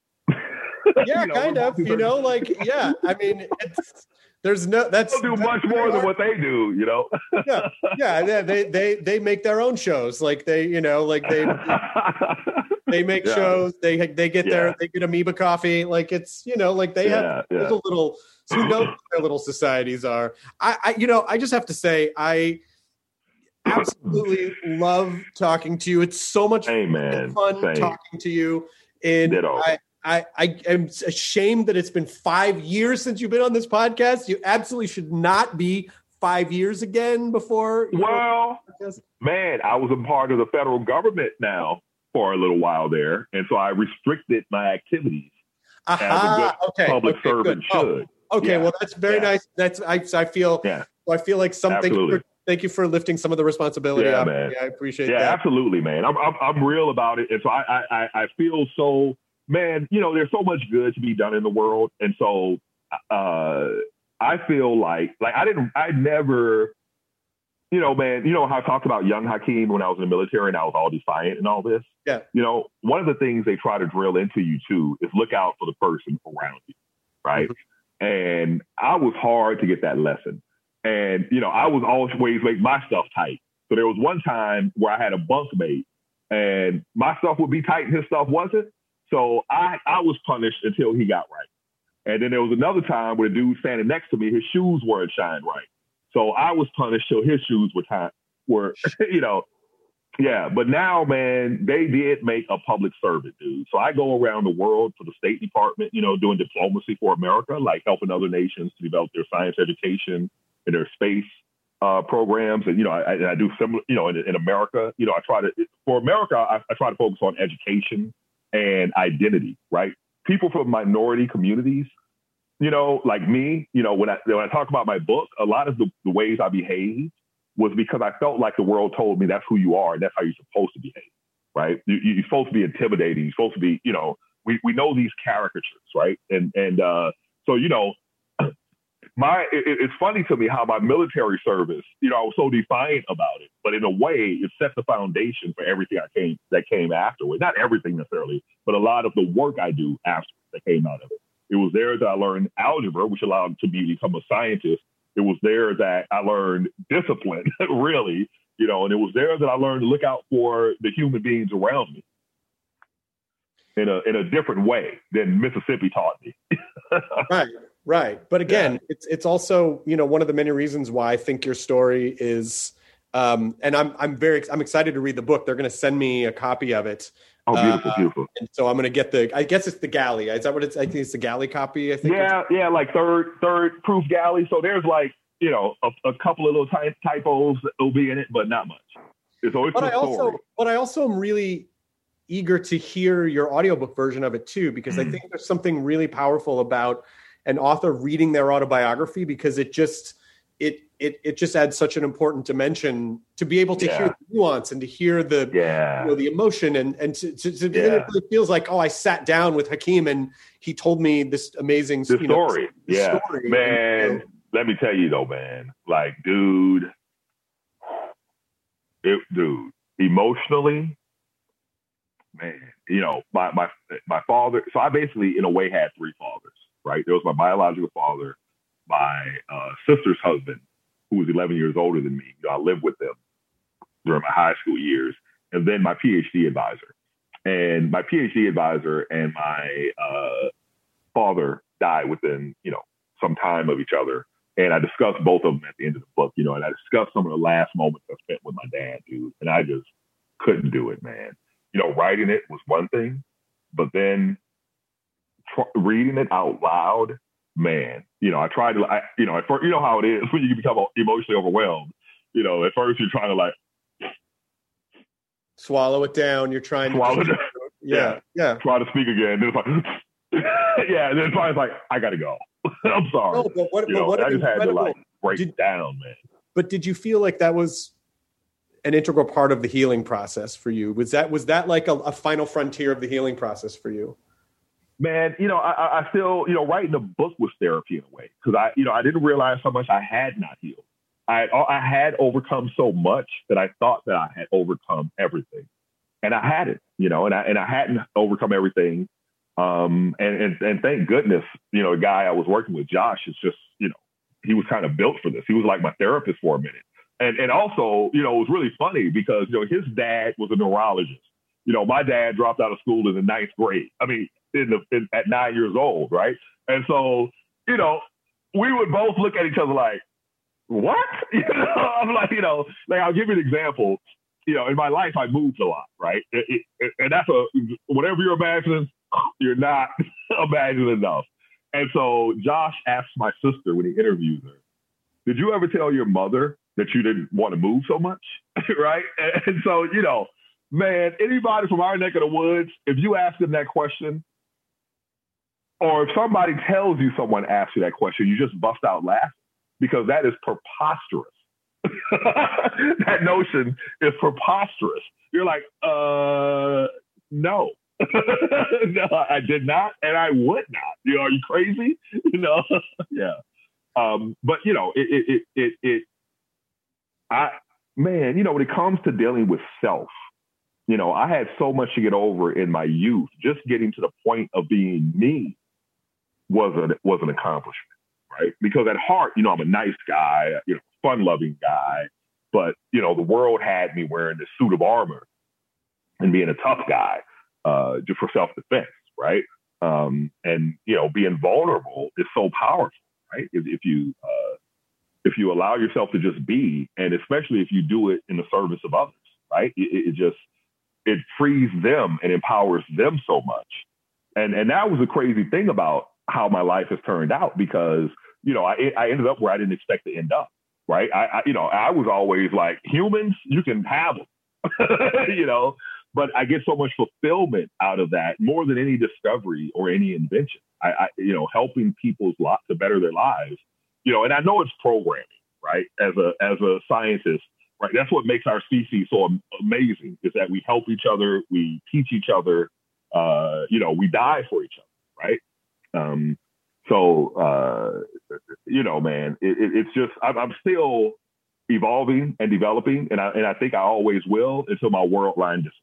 Yeah, you know, kind of, you know, like, yeah, I mean, it's, there's no, that's they'll do much more than what they do, you know? yeah, yeah, they, they, they make their own shows. Like they, you know, like they, they make yeah. shows, they, they get yeah. their, they get amoeba coffee. Like it's, you know, like they yeah, have yeah. a little, so who knows what their little societies are. I, I, you know, I just have to say, I absolutely love talking to you. It's so much hey, man. fun Same. talking to you. And Ditto. I, I, I am ashamed that it's been five years since you've been on this podcast. You absolutely should not be five years again before. Well, man, I was a part of the federal government now for a little while there. And so I restricted my activities Aha, as a good okay, public okay, servant good. should. Oh, okay, yeah. Well, that's very yeah. nice. That's I, I feel yeah. I feel like something. Thank you, for, thank you for lifting some of the responsibility yeah, off. Man. Yeah, I appreciate yeah, that. Yeah, absolutely, man. I'm, I'm I'm real about it. And so I I I feel so. Man, you know, there's so much good to be done in the world. And so uh, I feel like, like I didn't, I never, you know, man, you know how I talked about young Hakeem when I was in the military and I was all defiant and all this? Yeah. You know, one of the things they try to drill into you too is look out for the person around you, right? Mm-hmm. And I was hard to get that lesson. And, you know, I was always make my stuff tight. So there was one time where I had a bunkmate and my stuff would be tight and his stuff wasn't. So I, I was punished until he got right. And then there was another time where the dude standing next to me, his shoes weren't shined right. So I was punished till his shoes were time were, you know, yeah. But now, man, they did make a public servant, dude. So I go around the world for the State Department, you know, doing diplomacy for America, like helping other nations to develop their science education and their space uh, programs. And, you know, I, I do similar, you know, in, in America, you know, I try to, for America, I, I try to focus on education and identity, right? People from minority communities, you know, like me, you know, when I when I talk about my book, a lot of the, the ways I behaved was because I felt like the world told me that's who you are and that's how you're supposed to behave, right? You, you're supposed to be intimidating. You're supposed to be, you know, we, we know these caricatures, right? And and uh, so, you know, my it, it's funny to me how my military service, you know, I was so defiant about it, but in a way, it set the foundation for everything I came that came afterward. Not everything necessarily, but a lot of the work I do after that came out of it. It was there that I learned algebra, which allowed to me to become a scientist. It was there that I learned discipline, really, you know, and it was there that I learned to look out for the human beings around me in a in a different way than Mississippi taught me. Right. Right. But again, yeah. it's it's also, you know, one of the many reasons why I think your story is, um, and I'm I'm very I'm excited to read the book. They're going to send me a copy of it. Oh, beautiful, uh, beautiful. And so I'm going to get the, I guess it's the galley. Is that what it's, I think it's the galley copy. I think. Yeah. Yeah. Like third, third proof galley. So there's like, you know, a, a couple of little ty- typos that will be in it, but not much. It's always but a I also, story. But I also am really eager to hear your audiobook version of it too, because I think there's something really powerful about an author reading their autobiography, because it just, it, it, it just adds such an important dimension to be able to yeah. hear the nuance and to hear the, yeah. you know, the emotion and, and to, to, to yeah. it really feels like, oh, I sat down with Hakeem and he told me this amazing the you story. Know, this yeah, story. man. And, you know, let me tell you though, man, like, dude, it, dude, emotionally, man, you know, my, my, my father, so I basically in a way had three fathers, right? There was my biological father, my uh, sister's husband, who was eleven years older than me. You know, I lived with them during my high school years, and then my PhD advisor. And my PhD advisor and my uh, father died within, you know, some time of each other. And I discussed both of them at the end of the book, you know, and I discussed some of the last moments I spent with my dad, dude. And I just couldn't do it, man. You know, writing it was one thing, but then tr- reading it out loud, man, you know, I tried to, I, you know, at first, you know how it is when you become emotionally overwhelmed. You know, at first you're trying to like swallow it down. You're trying to swallow it down. Yeah, yeah. Try to speak again. Then it's like, yeah. And then finally it's like, I got to go. I'm sorry. No, but what, you but know, what I just had to like break did, down, man. But did you feel like that was an integral part of the healing process for you? Was that was that like a, a final frontier of the healing process for you? Man, you know, I, I still, you know, writing a book was therapy in a way because I, you know, I didn't realize how much I had not healed. I I had overcome so much that I thought that I had overcome everything, and I hadn't, you know, and I and I hadn't overcome everything. Um, and, and, and thank goodness, you know, the guy I was working with, Josh, is just, you know, he was kind of built for this. He was like my therapist for a minute. And, and also, you know, it was really funny because, you know, his dad was a neurologist. You know, my dad dropped out of school in the ninth grade. I mean, in the, in, at nine years old. Right. And so, you know, we would both look at each other like, what? You know, I'm like, you know, like, I'll give you an example. You know, in my life, I moved a lot. Right. It, it, and that's a, whatever you're imagining, you're not imagining enough. And so Josh asked my sister when he interviewed her, did you ever tell your mother that you didn't want to move so much? Right. And, and so, you know, man, anybody from our neck of the woods, if you ask them that question, or if somebody tells you someone asked you that question, you just bust out laughing because that is preposterous. That notion is preposterous. You're like, uh, no. No, I did not, and I would not. You know, are you crazy? You know, yeah. Um, but you know, it, it, it, it, it, I, man, you know, when it comes to dealing with self, you know, I had so much to get over in my youth. Just getting to the point of being me was a was an accomplishment, right? Because at heart, you know, I'm a nice guy, you know, fun-loving guy, but you know, the world had me wearing this suit of armor and being a tough guy. Uh, just for self-defense, right? Um, and you know, being vulnerable is so powerful, right? If, if you uh, if you allow yourself to just be, and especially if you do it in the service of others, right? It, it just it frees them and empowers them so much. And and that was a crazy thing about how my life has turned out because you know I I ended up where I didn't expect to end up, right? I, I you know I was always like, humans, you can have them, you know. But I get so much fulfillment out of that more than any discovery or any invention. I, I you know, helping people's lot to better their lives, you know, and I know it's programming, right? As a as a scientist, right? That's what makes our species so amazing is that we help each other, we teach each other, uh, you know, we die for each other, right? Um, so, uh, you know, man, it, it, it's just I'm, I'm still evolving and developing, and I and I think I always will until my world line dissipates.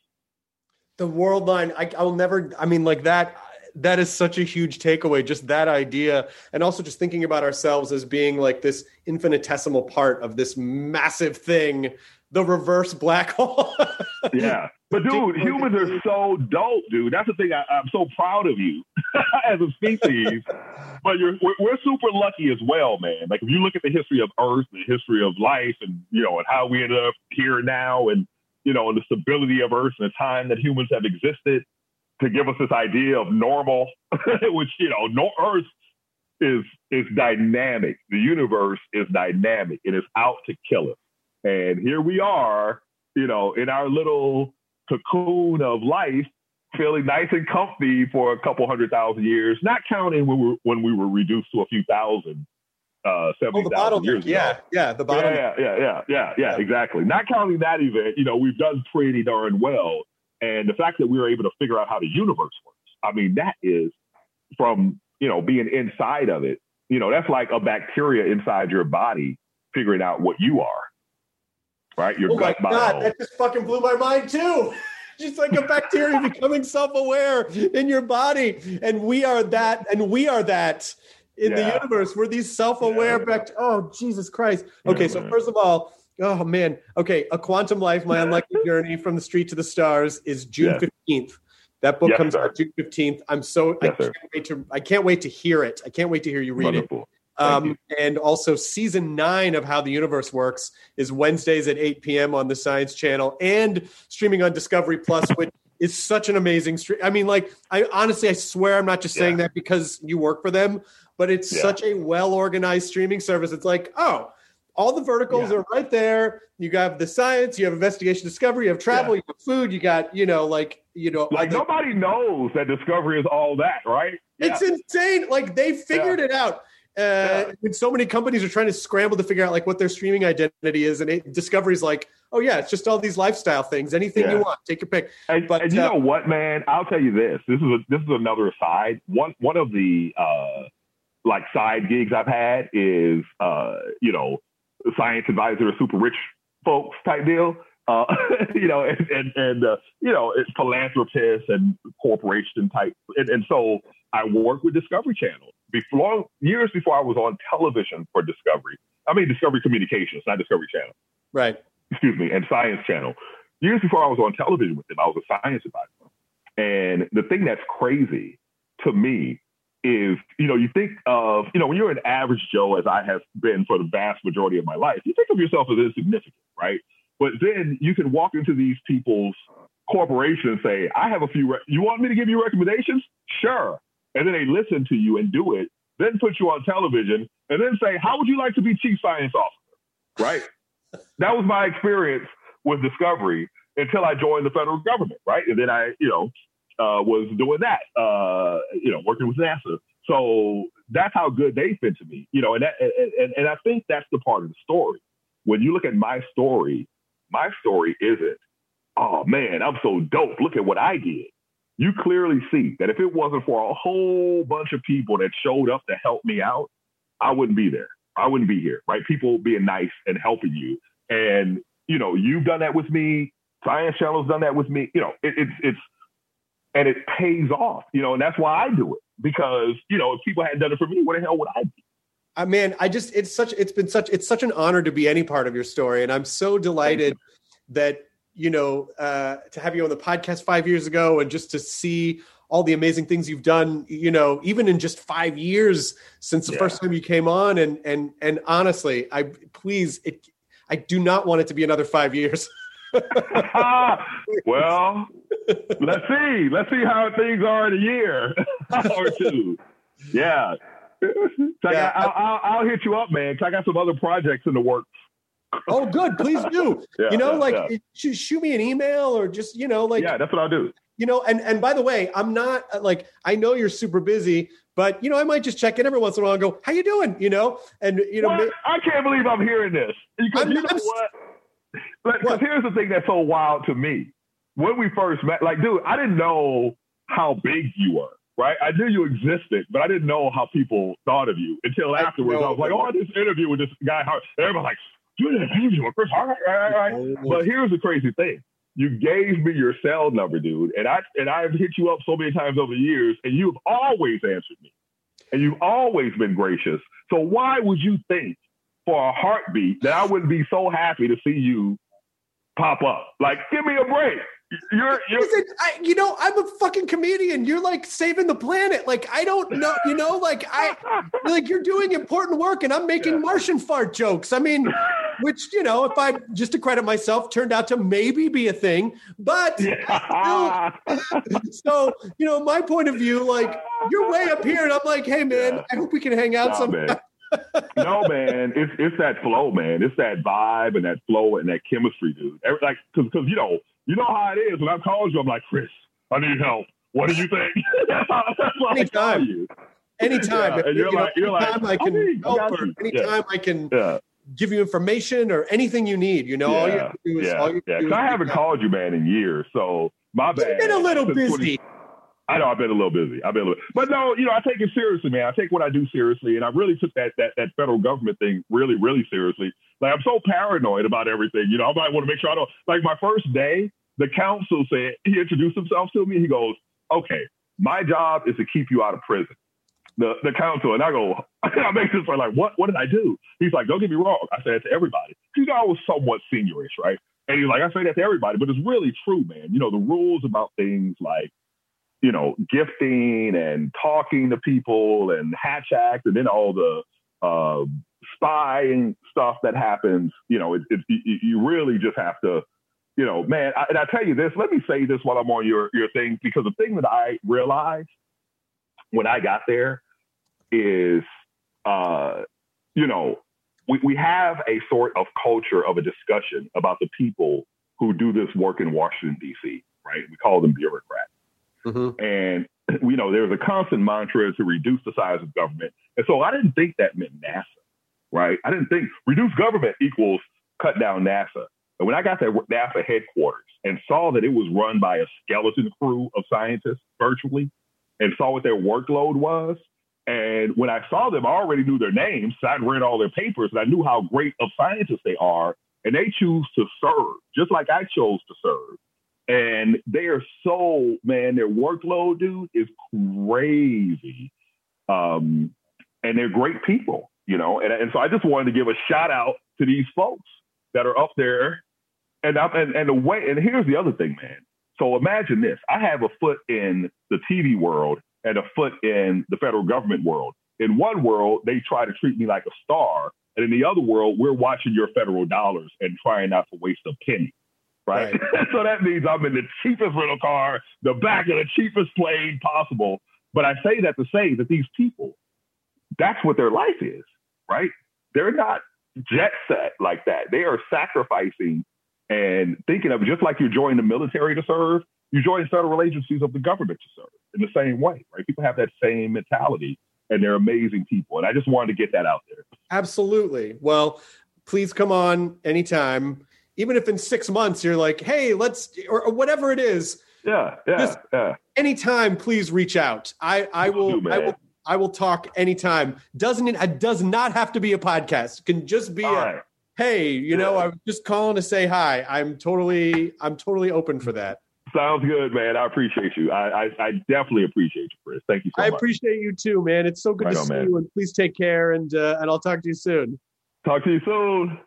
The world line, I, I'll never, I mean, like that, that is such a huge takeaway, just that idea. And also just thinking about ourselves as being like this infinitesimal part of this massive thing, the reverse black hole. Yeah. But dude, humans are so dope, dude. That's the thing. I, I'm so proud of you as a species. But you're, we're, we're super lucky as well, man. Like if you look at the history of Earth, the history of life and, you know, and how we ended up here now and, you know, and the stability of Earth and the time that humans have existed to give us this idea of normal, which, you know, no, Earth is is dynamic. The universe is dynamic. It is out to kill us. And here we are, you know, in our little cocoon of life, feeling nice and comfy for a couple hundred thousand years, not counting when we were, when we were reduced to a few thousand. Uh, seventy thousand oh, years yeah, ago. Yeah, the bottom. Yeah, yeah, yeah, yeah, yeah, yeah, exactly. Not counting that event, you know, we've done pretty darn well. And the fact that we were able to figure out how the universe works, I mean, that is from, you know, being inside of it, you know, that's like a bacteria inside your body figuring out what you are, right? Your oh gut my God, biome. that just fucking blew my mind too. Just like a bacteria becoming self-aware in your body. And we are that, and we are that. In yeah. the universe, we're these self-aware yeah. back. Oh, Jesus Christ. Okay, yeah, so man. First of all, oh man. Okay, A Quantum Life, My Unlikely Journey from the Street to the Stars is June fifteenth. That book yes, comes sir. out June fifteenth. I'm so Yes, I can't wait to I can't wait to hear it. I can't wait to hear you read Wonderful. it. Um, and also season nine of How the Universe Works is Wednesdays at eight p.m. on the Science Channel and streaming on Discovery Plus, which is such an amazing stream. I mean, like, I honestly, I swear I'm not just saying Yeah. that because you work for them, but it's Yeah. such a well-organized streaming service. It's like, oh, all the verticals Yeah. are right there. You got the science, you have investigation discovery, you have travel, Yeah. you have food, you got, you know, like, you know, Like other- nobody knows that Discovery is all that, right? it's Yeah. insane. Like they figured Yeah. it out. Uh, and so many companies are trying to scramble to figure out like what their streaming identity is. And it, Discovery's like, oh yeah, it's just all these lifestyle things. Anything Yeah. you want, take your pick. And, But and you uh, know what, man? I'll tell you this. This is a, this is another aside. One one of the uh, like side gigs I've had is uh, you know, science advisor, super rich folks type deal. Uh, you know, and and, and uh, you know, it's philanthropists and corporation type. And, and so I work with Discovery Channel before years before I was on television for Discovery. I mean, Discovery Communications, not Discovery Channel. right. Excuse me, and Science Channel. Years before I was on television with them, I was a science advisor. And the thing that's crazy to me is, you know, you think of, you know, when you're an average Joe, as I have been for the vast majority of my life, you think of yourself as insignificant, right? But then you can walk into these people's corporation and say, I have a few, re- you want me to give you recommendations? Sure. And then they listen to you and do it, then put you on television and then say, how would you like to be chief science officer? Right? That was my experience with Discovery until I joined the federal government, right? And then I, you know, uh, was doing that, uh, you know, working with NASA. So that's how good they've been to me, you know, and, that, and, and, and I think that's the part of the story. When you look at my story, my story isn't, oh man, I'm so dope. Look at what I did. You clearly see that if it wasn't for a whole bunch of people that showed up to help me out, I wouldn't be there. I wouldn't be here, right? People being nice and helping you. And, you know, you've done that with me. Science Channel's done that with me. You know, it, it's, it's, and it pays off, you know, and that's why I do it. Because, you know, if people hadn't done it for me, what the hell would I do? I mean, I just, it's such, it's been such, it's such an honor to be any part of your story. And I'm so delighted that, you know, uh, to have you on the podcast five years ago and just to see all the amazing things you've done, you know, even in just five years since the Yeah. first time you came on. And, and, and honestly, I, please, it, I do not want it to be another five years. Well, let's see. Let's see how things are in a year or two. Yeah. So I Yeah. got, I'll, I'll, I'll hit you up, man, 'cause I got some other projects in the works. Oh, good. Please do. Yeah, you know, yeah, like yeah. it- shoot, shoot me an email or just, you know, like, Yeah, that's what I'll do. you know, and, and by the way, I'm not uh, like, I know you're super busy, but you know, I might just check in every once in a while and go, how you doing? You know, and you know, What? ma- I can't believe I'm hearing this. Because I'm- you know I'm- what? Because What? here's the thing that's so wild to me. When we first met, like, dude, I didn't know how big you were, right? I knew you existed, but I didn't know how people thought of you until afterwards. I, know. was like, oh, I did this interview with this guy. Everybody's like, you did an interview with Chris Hart, right, right, right. Oh. But here's the crazy thing. You gave me your cell number, dude, and I and I've hit you up so many times over the years, and you've always answered me, and you've always been gracious. So why would you think, for a heartbeat, that I wouldn't be so happy to see you pop up? Like, give me a break. You're, you're Listen, I, you know, I'm a fucking comedian. You're like saving the planet. Like, I don't know, you know, like I, like you're doing important work and I'm making Yeah. Martian fart jokes. I mean, which, you know, if I just to credit myself, turned out to maybe be a thing, but Yeah. still, so, you know, my point of view, like you're way up here and I'm like, hey man, Yeah. I hope we can hang out Nah, sometime. man. No, man, it's it's that flow, man. It's that vibe and that flow and that chemistry, dude. Every, like, cause, cause you know, you know how it is. When I called you, I'm like, Chris, I need help. What do you think? That's what I tell Anytime. you. Anytime. Yeah, If- and you're you know, like, you're like, anytime I can okay, I help got or you. anytime I can Yeah. give you information or anything you need, you know, all you Yeah, have to do is yeah, all you have yeah. to do 'Cause is I haven't reach out. called you, man, in years. So my bad. You've been a little Since busy. twenty I know I've been a little busy. I've been a little, but no, you know, I take it seriously, man. I take what I do seriously, and I really took that that that federal government thing really, really seriously. Like, I'm so paranoid about everything. You know, I might want to make sure I don't. Like, my first day, the counsel said, he introduced himself to me. He goes, "Okay, my job is to keep you out of prison." The the counsel, and I go, I make this like, what what did I do? He's like, don't get me wrong. I said it to everybody. You know, I was somewhat seniorish, right? And he's like, I say that to everybody, but it's really true, man. You know, the rules about things like you know, gifting and talking to people and Hatch Act and then all the uh, spying stuff that happens, you know, it, it, it, you really just have to, you know, man, I, and I tell you this, let me say this while I'm on your, your thing, because the thing that I realized when I got there is, uh, you know, we, we have a sort of culture of a discussion about the people who do this work in Washington, D C, right? We call them bureaucrats. Mm-hmm. And, you know, there's a constant mantra to reduce the size of government. And so I didn't think that meant NASA, right? I didn't think reduce government equals cut down NASA. And when I got to NASA headquarters and saw that it was run by a skeleton crew of scientists virtually and saw what their workload was, and when I saw them, I already knew their names. So I'd read all their papers and I knew how great of scientists they are. And they choose to serve, just like I chose to serve. And they are so, man, their workload, dude, is crazy. Um, and they're great people, you know. And, and so I just wanted to give a shout out to these folks that are up there. And, and, and the way, and here's the other thing, man. So imagine this. I have a foot in the T V world and a foot in the federal government world. In one world, they try to treat me like a star. And in the other world, we're watching your federal dollars and trying not to waste a penny, right? right. So that means I'm in the cheapest rental car, the back of the cheapest plane possible. But I say that to say that these people, that's what their life is, right? They're not jet set like that. They are sacrificing and thinking of it just like you join the military to serve, you join federal agencies of the government to serve in the same way, right? People have that same mentality. And they're amazing people. And I just wanted to get that out there. Absolutely. Well, please come on anytime. Even if in six months you're like, hey, let's, or, or whatever it is. Yeah, yeah, just yeah. Anytime, please reach out. I, I will, do, I will, I will talk anytime. Doesn't it, it does not have to be a podcast. It can just be All a, right. hey, you yeah. know, I'm just calling to say hi. I'm totally, I'm totally open for that. Sounds good, man. I appreciate you. I, I, I definitely appreciate you, Chris. Thank you so I much. I appreciate you too, man. It's so good right to on, see man. you. And please take care. And uh, and I'll talk to you soon. Talk to you soon.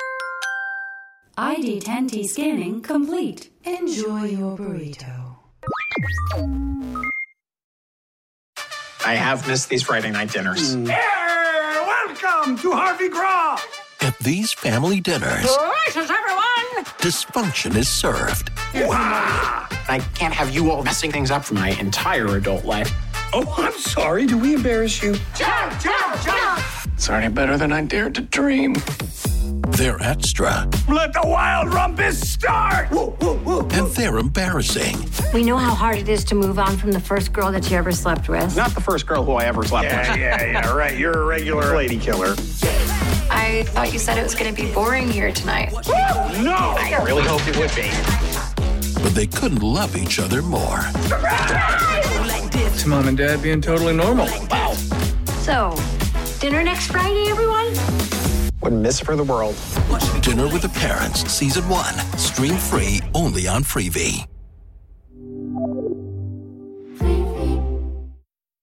I D ten T scanning complete. Enjoy your burrito. I have missed these Friday night dinners. Mm. Hey, welcome to Harvey Graw. At these family dinners, gracious everyone, dysfunction is served. Wow. I can't have you all messing things up for my entire adult life. Oh, I'm sorry. Do we embarrass you? Jump, jump, jump! It's already better than I dared to dream. They're extra. Let the wild rumpus start! Woo, woo, woo, woo. And they're embarrassing. We know how hard it is to move on from the first girl that you ever slept with. Not the first girl who I ever slept yeah, with. Yeah, yeah, yeah, right. You're a regular lady killer. I thought you said it was going to be boring here tonight. Woo! No! I really hoped it would be. But they couldn't love each other more. It's Mom and Dad being totally normal. Wow. So, dinner next Friday, everyone? Wouldn't miss it for the world. Dinner with the Parents, Season one. Stream free only on Freevee.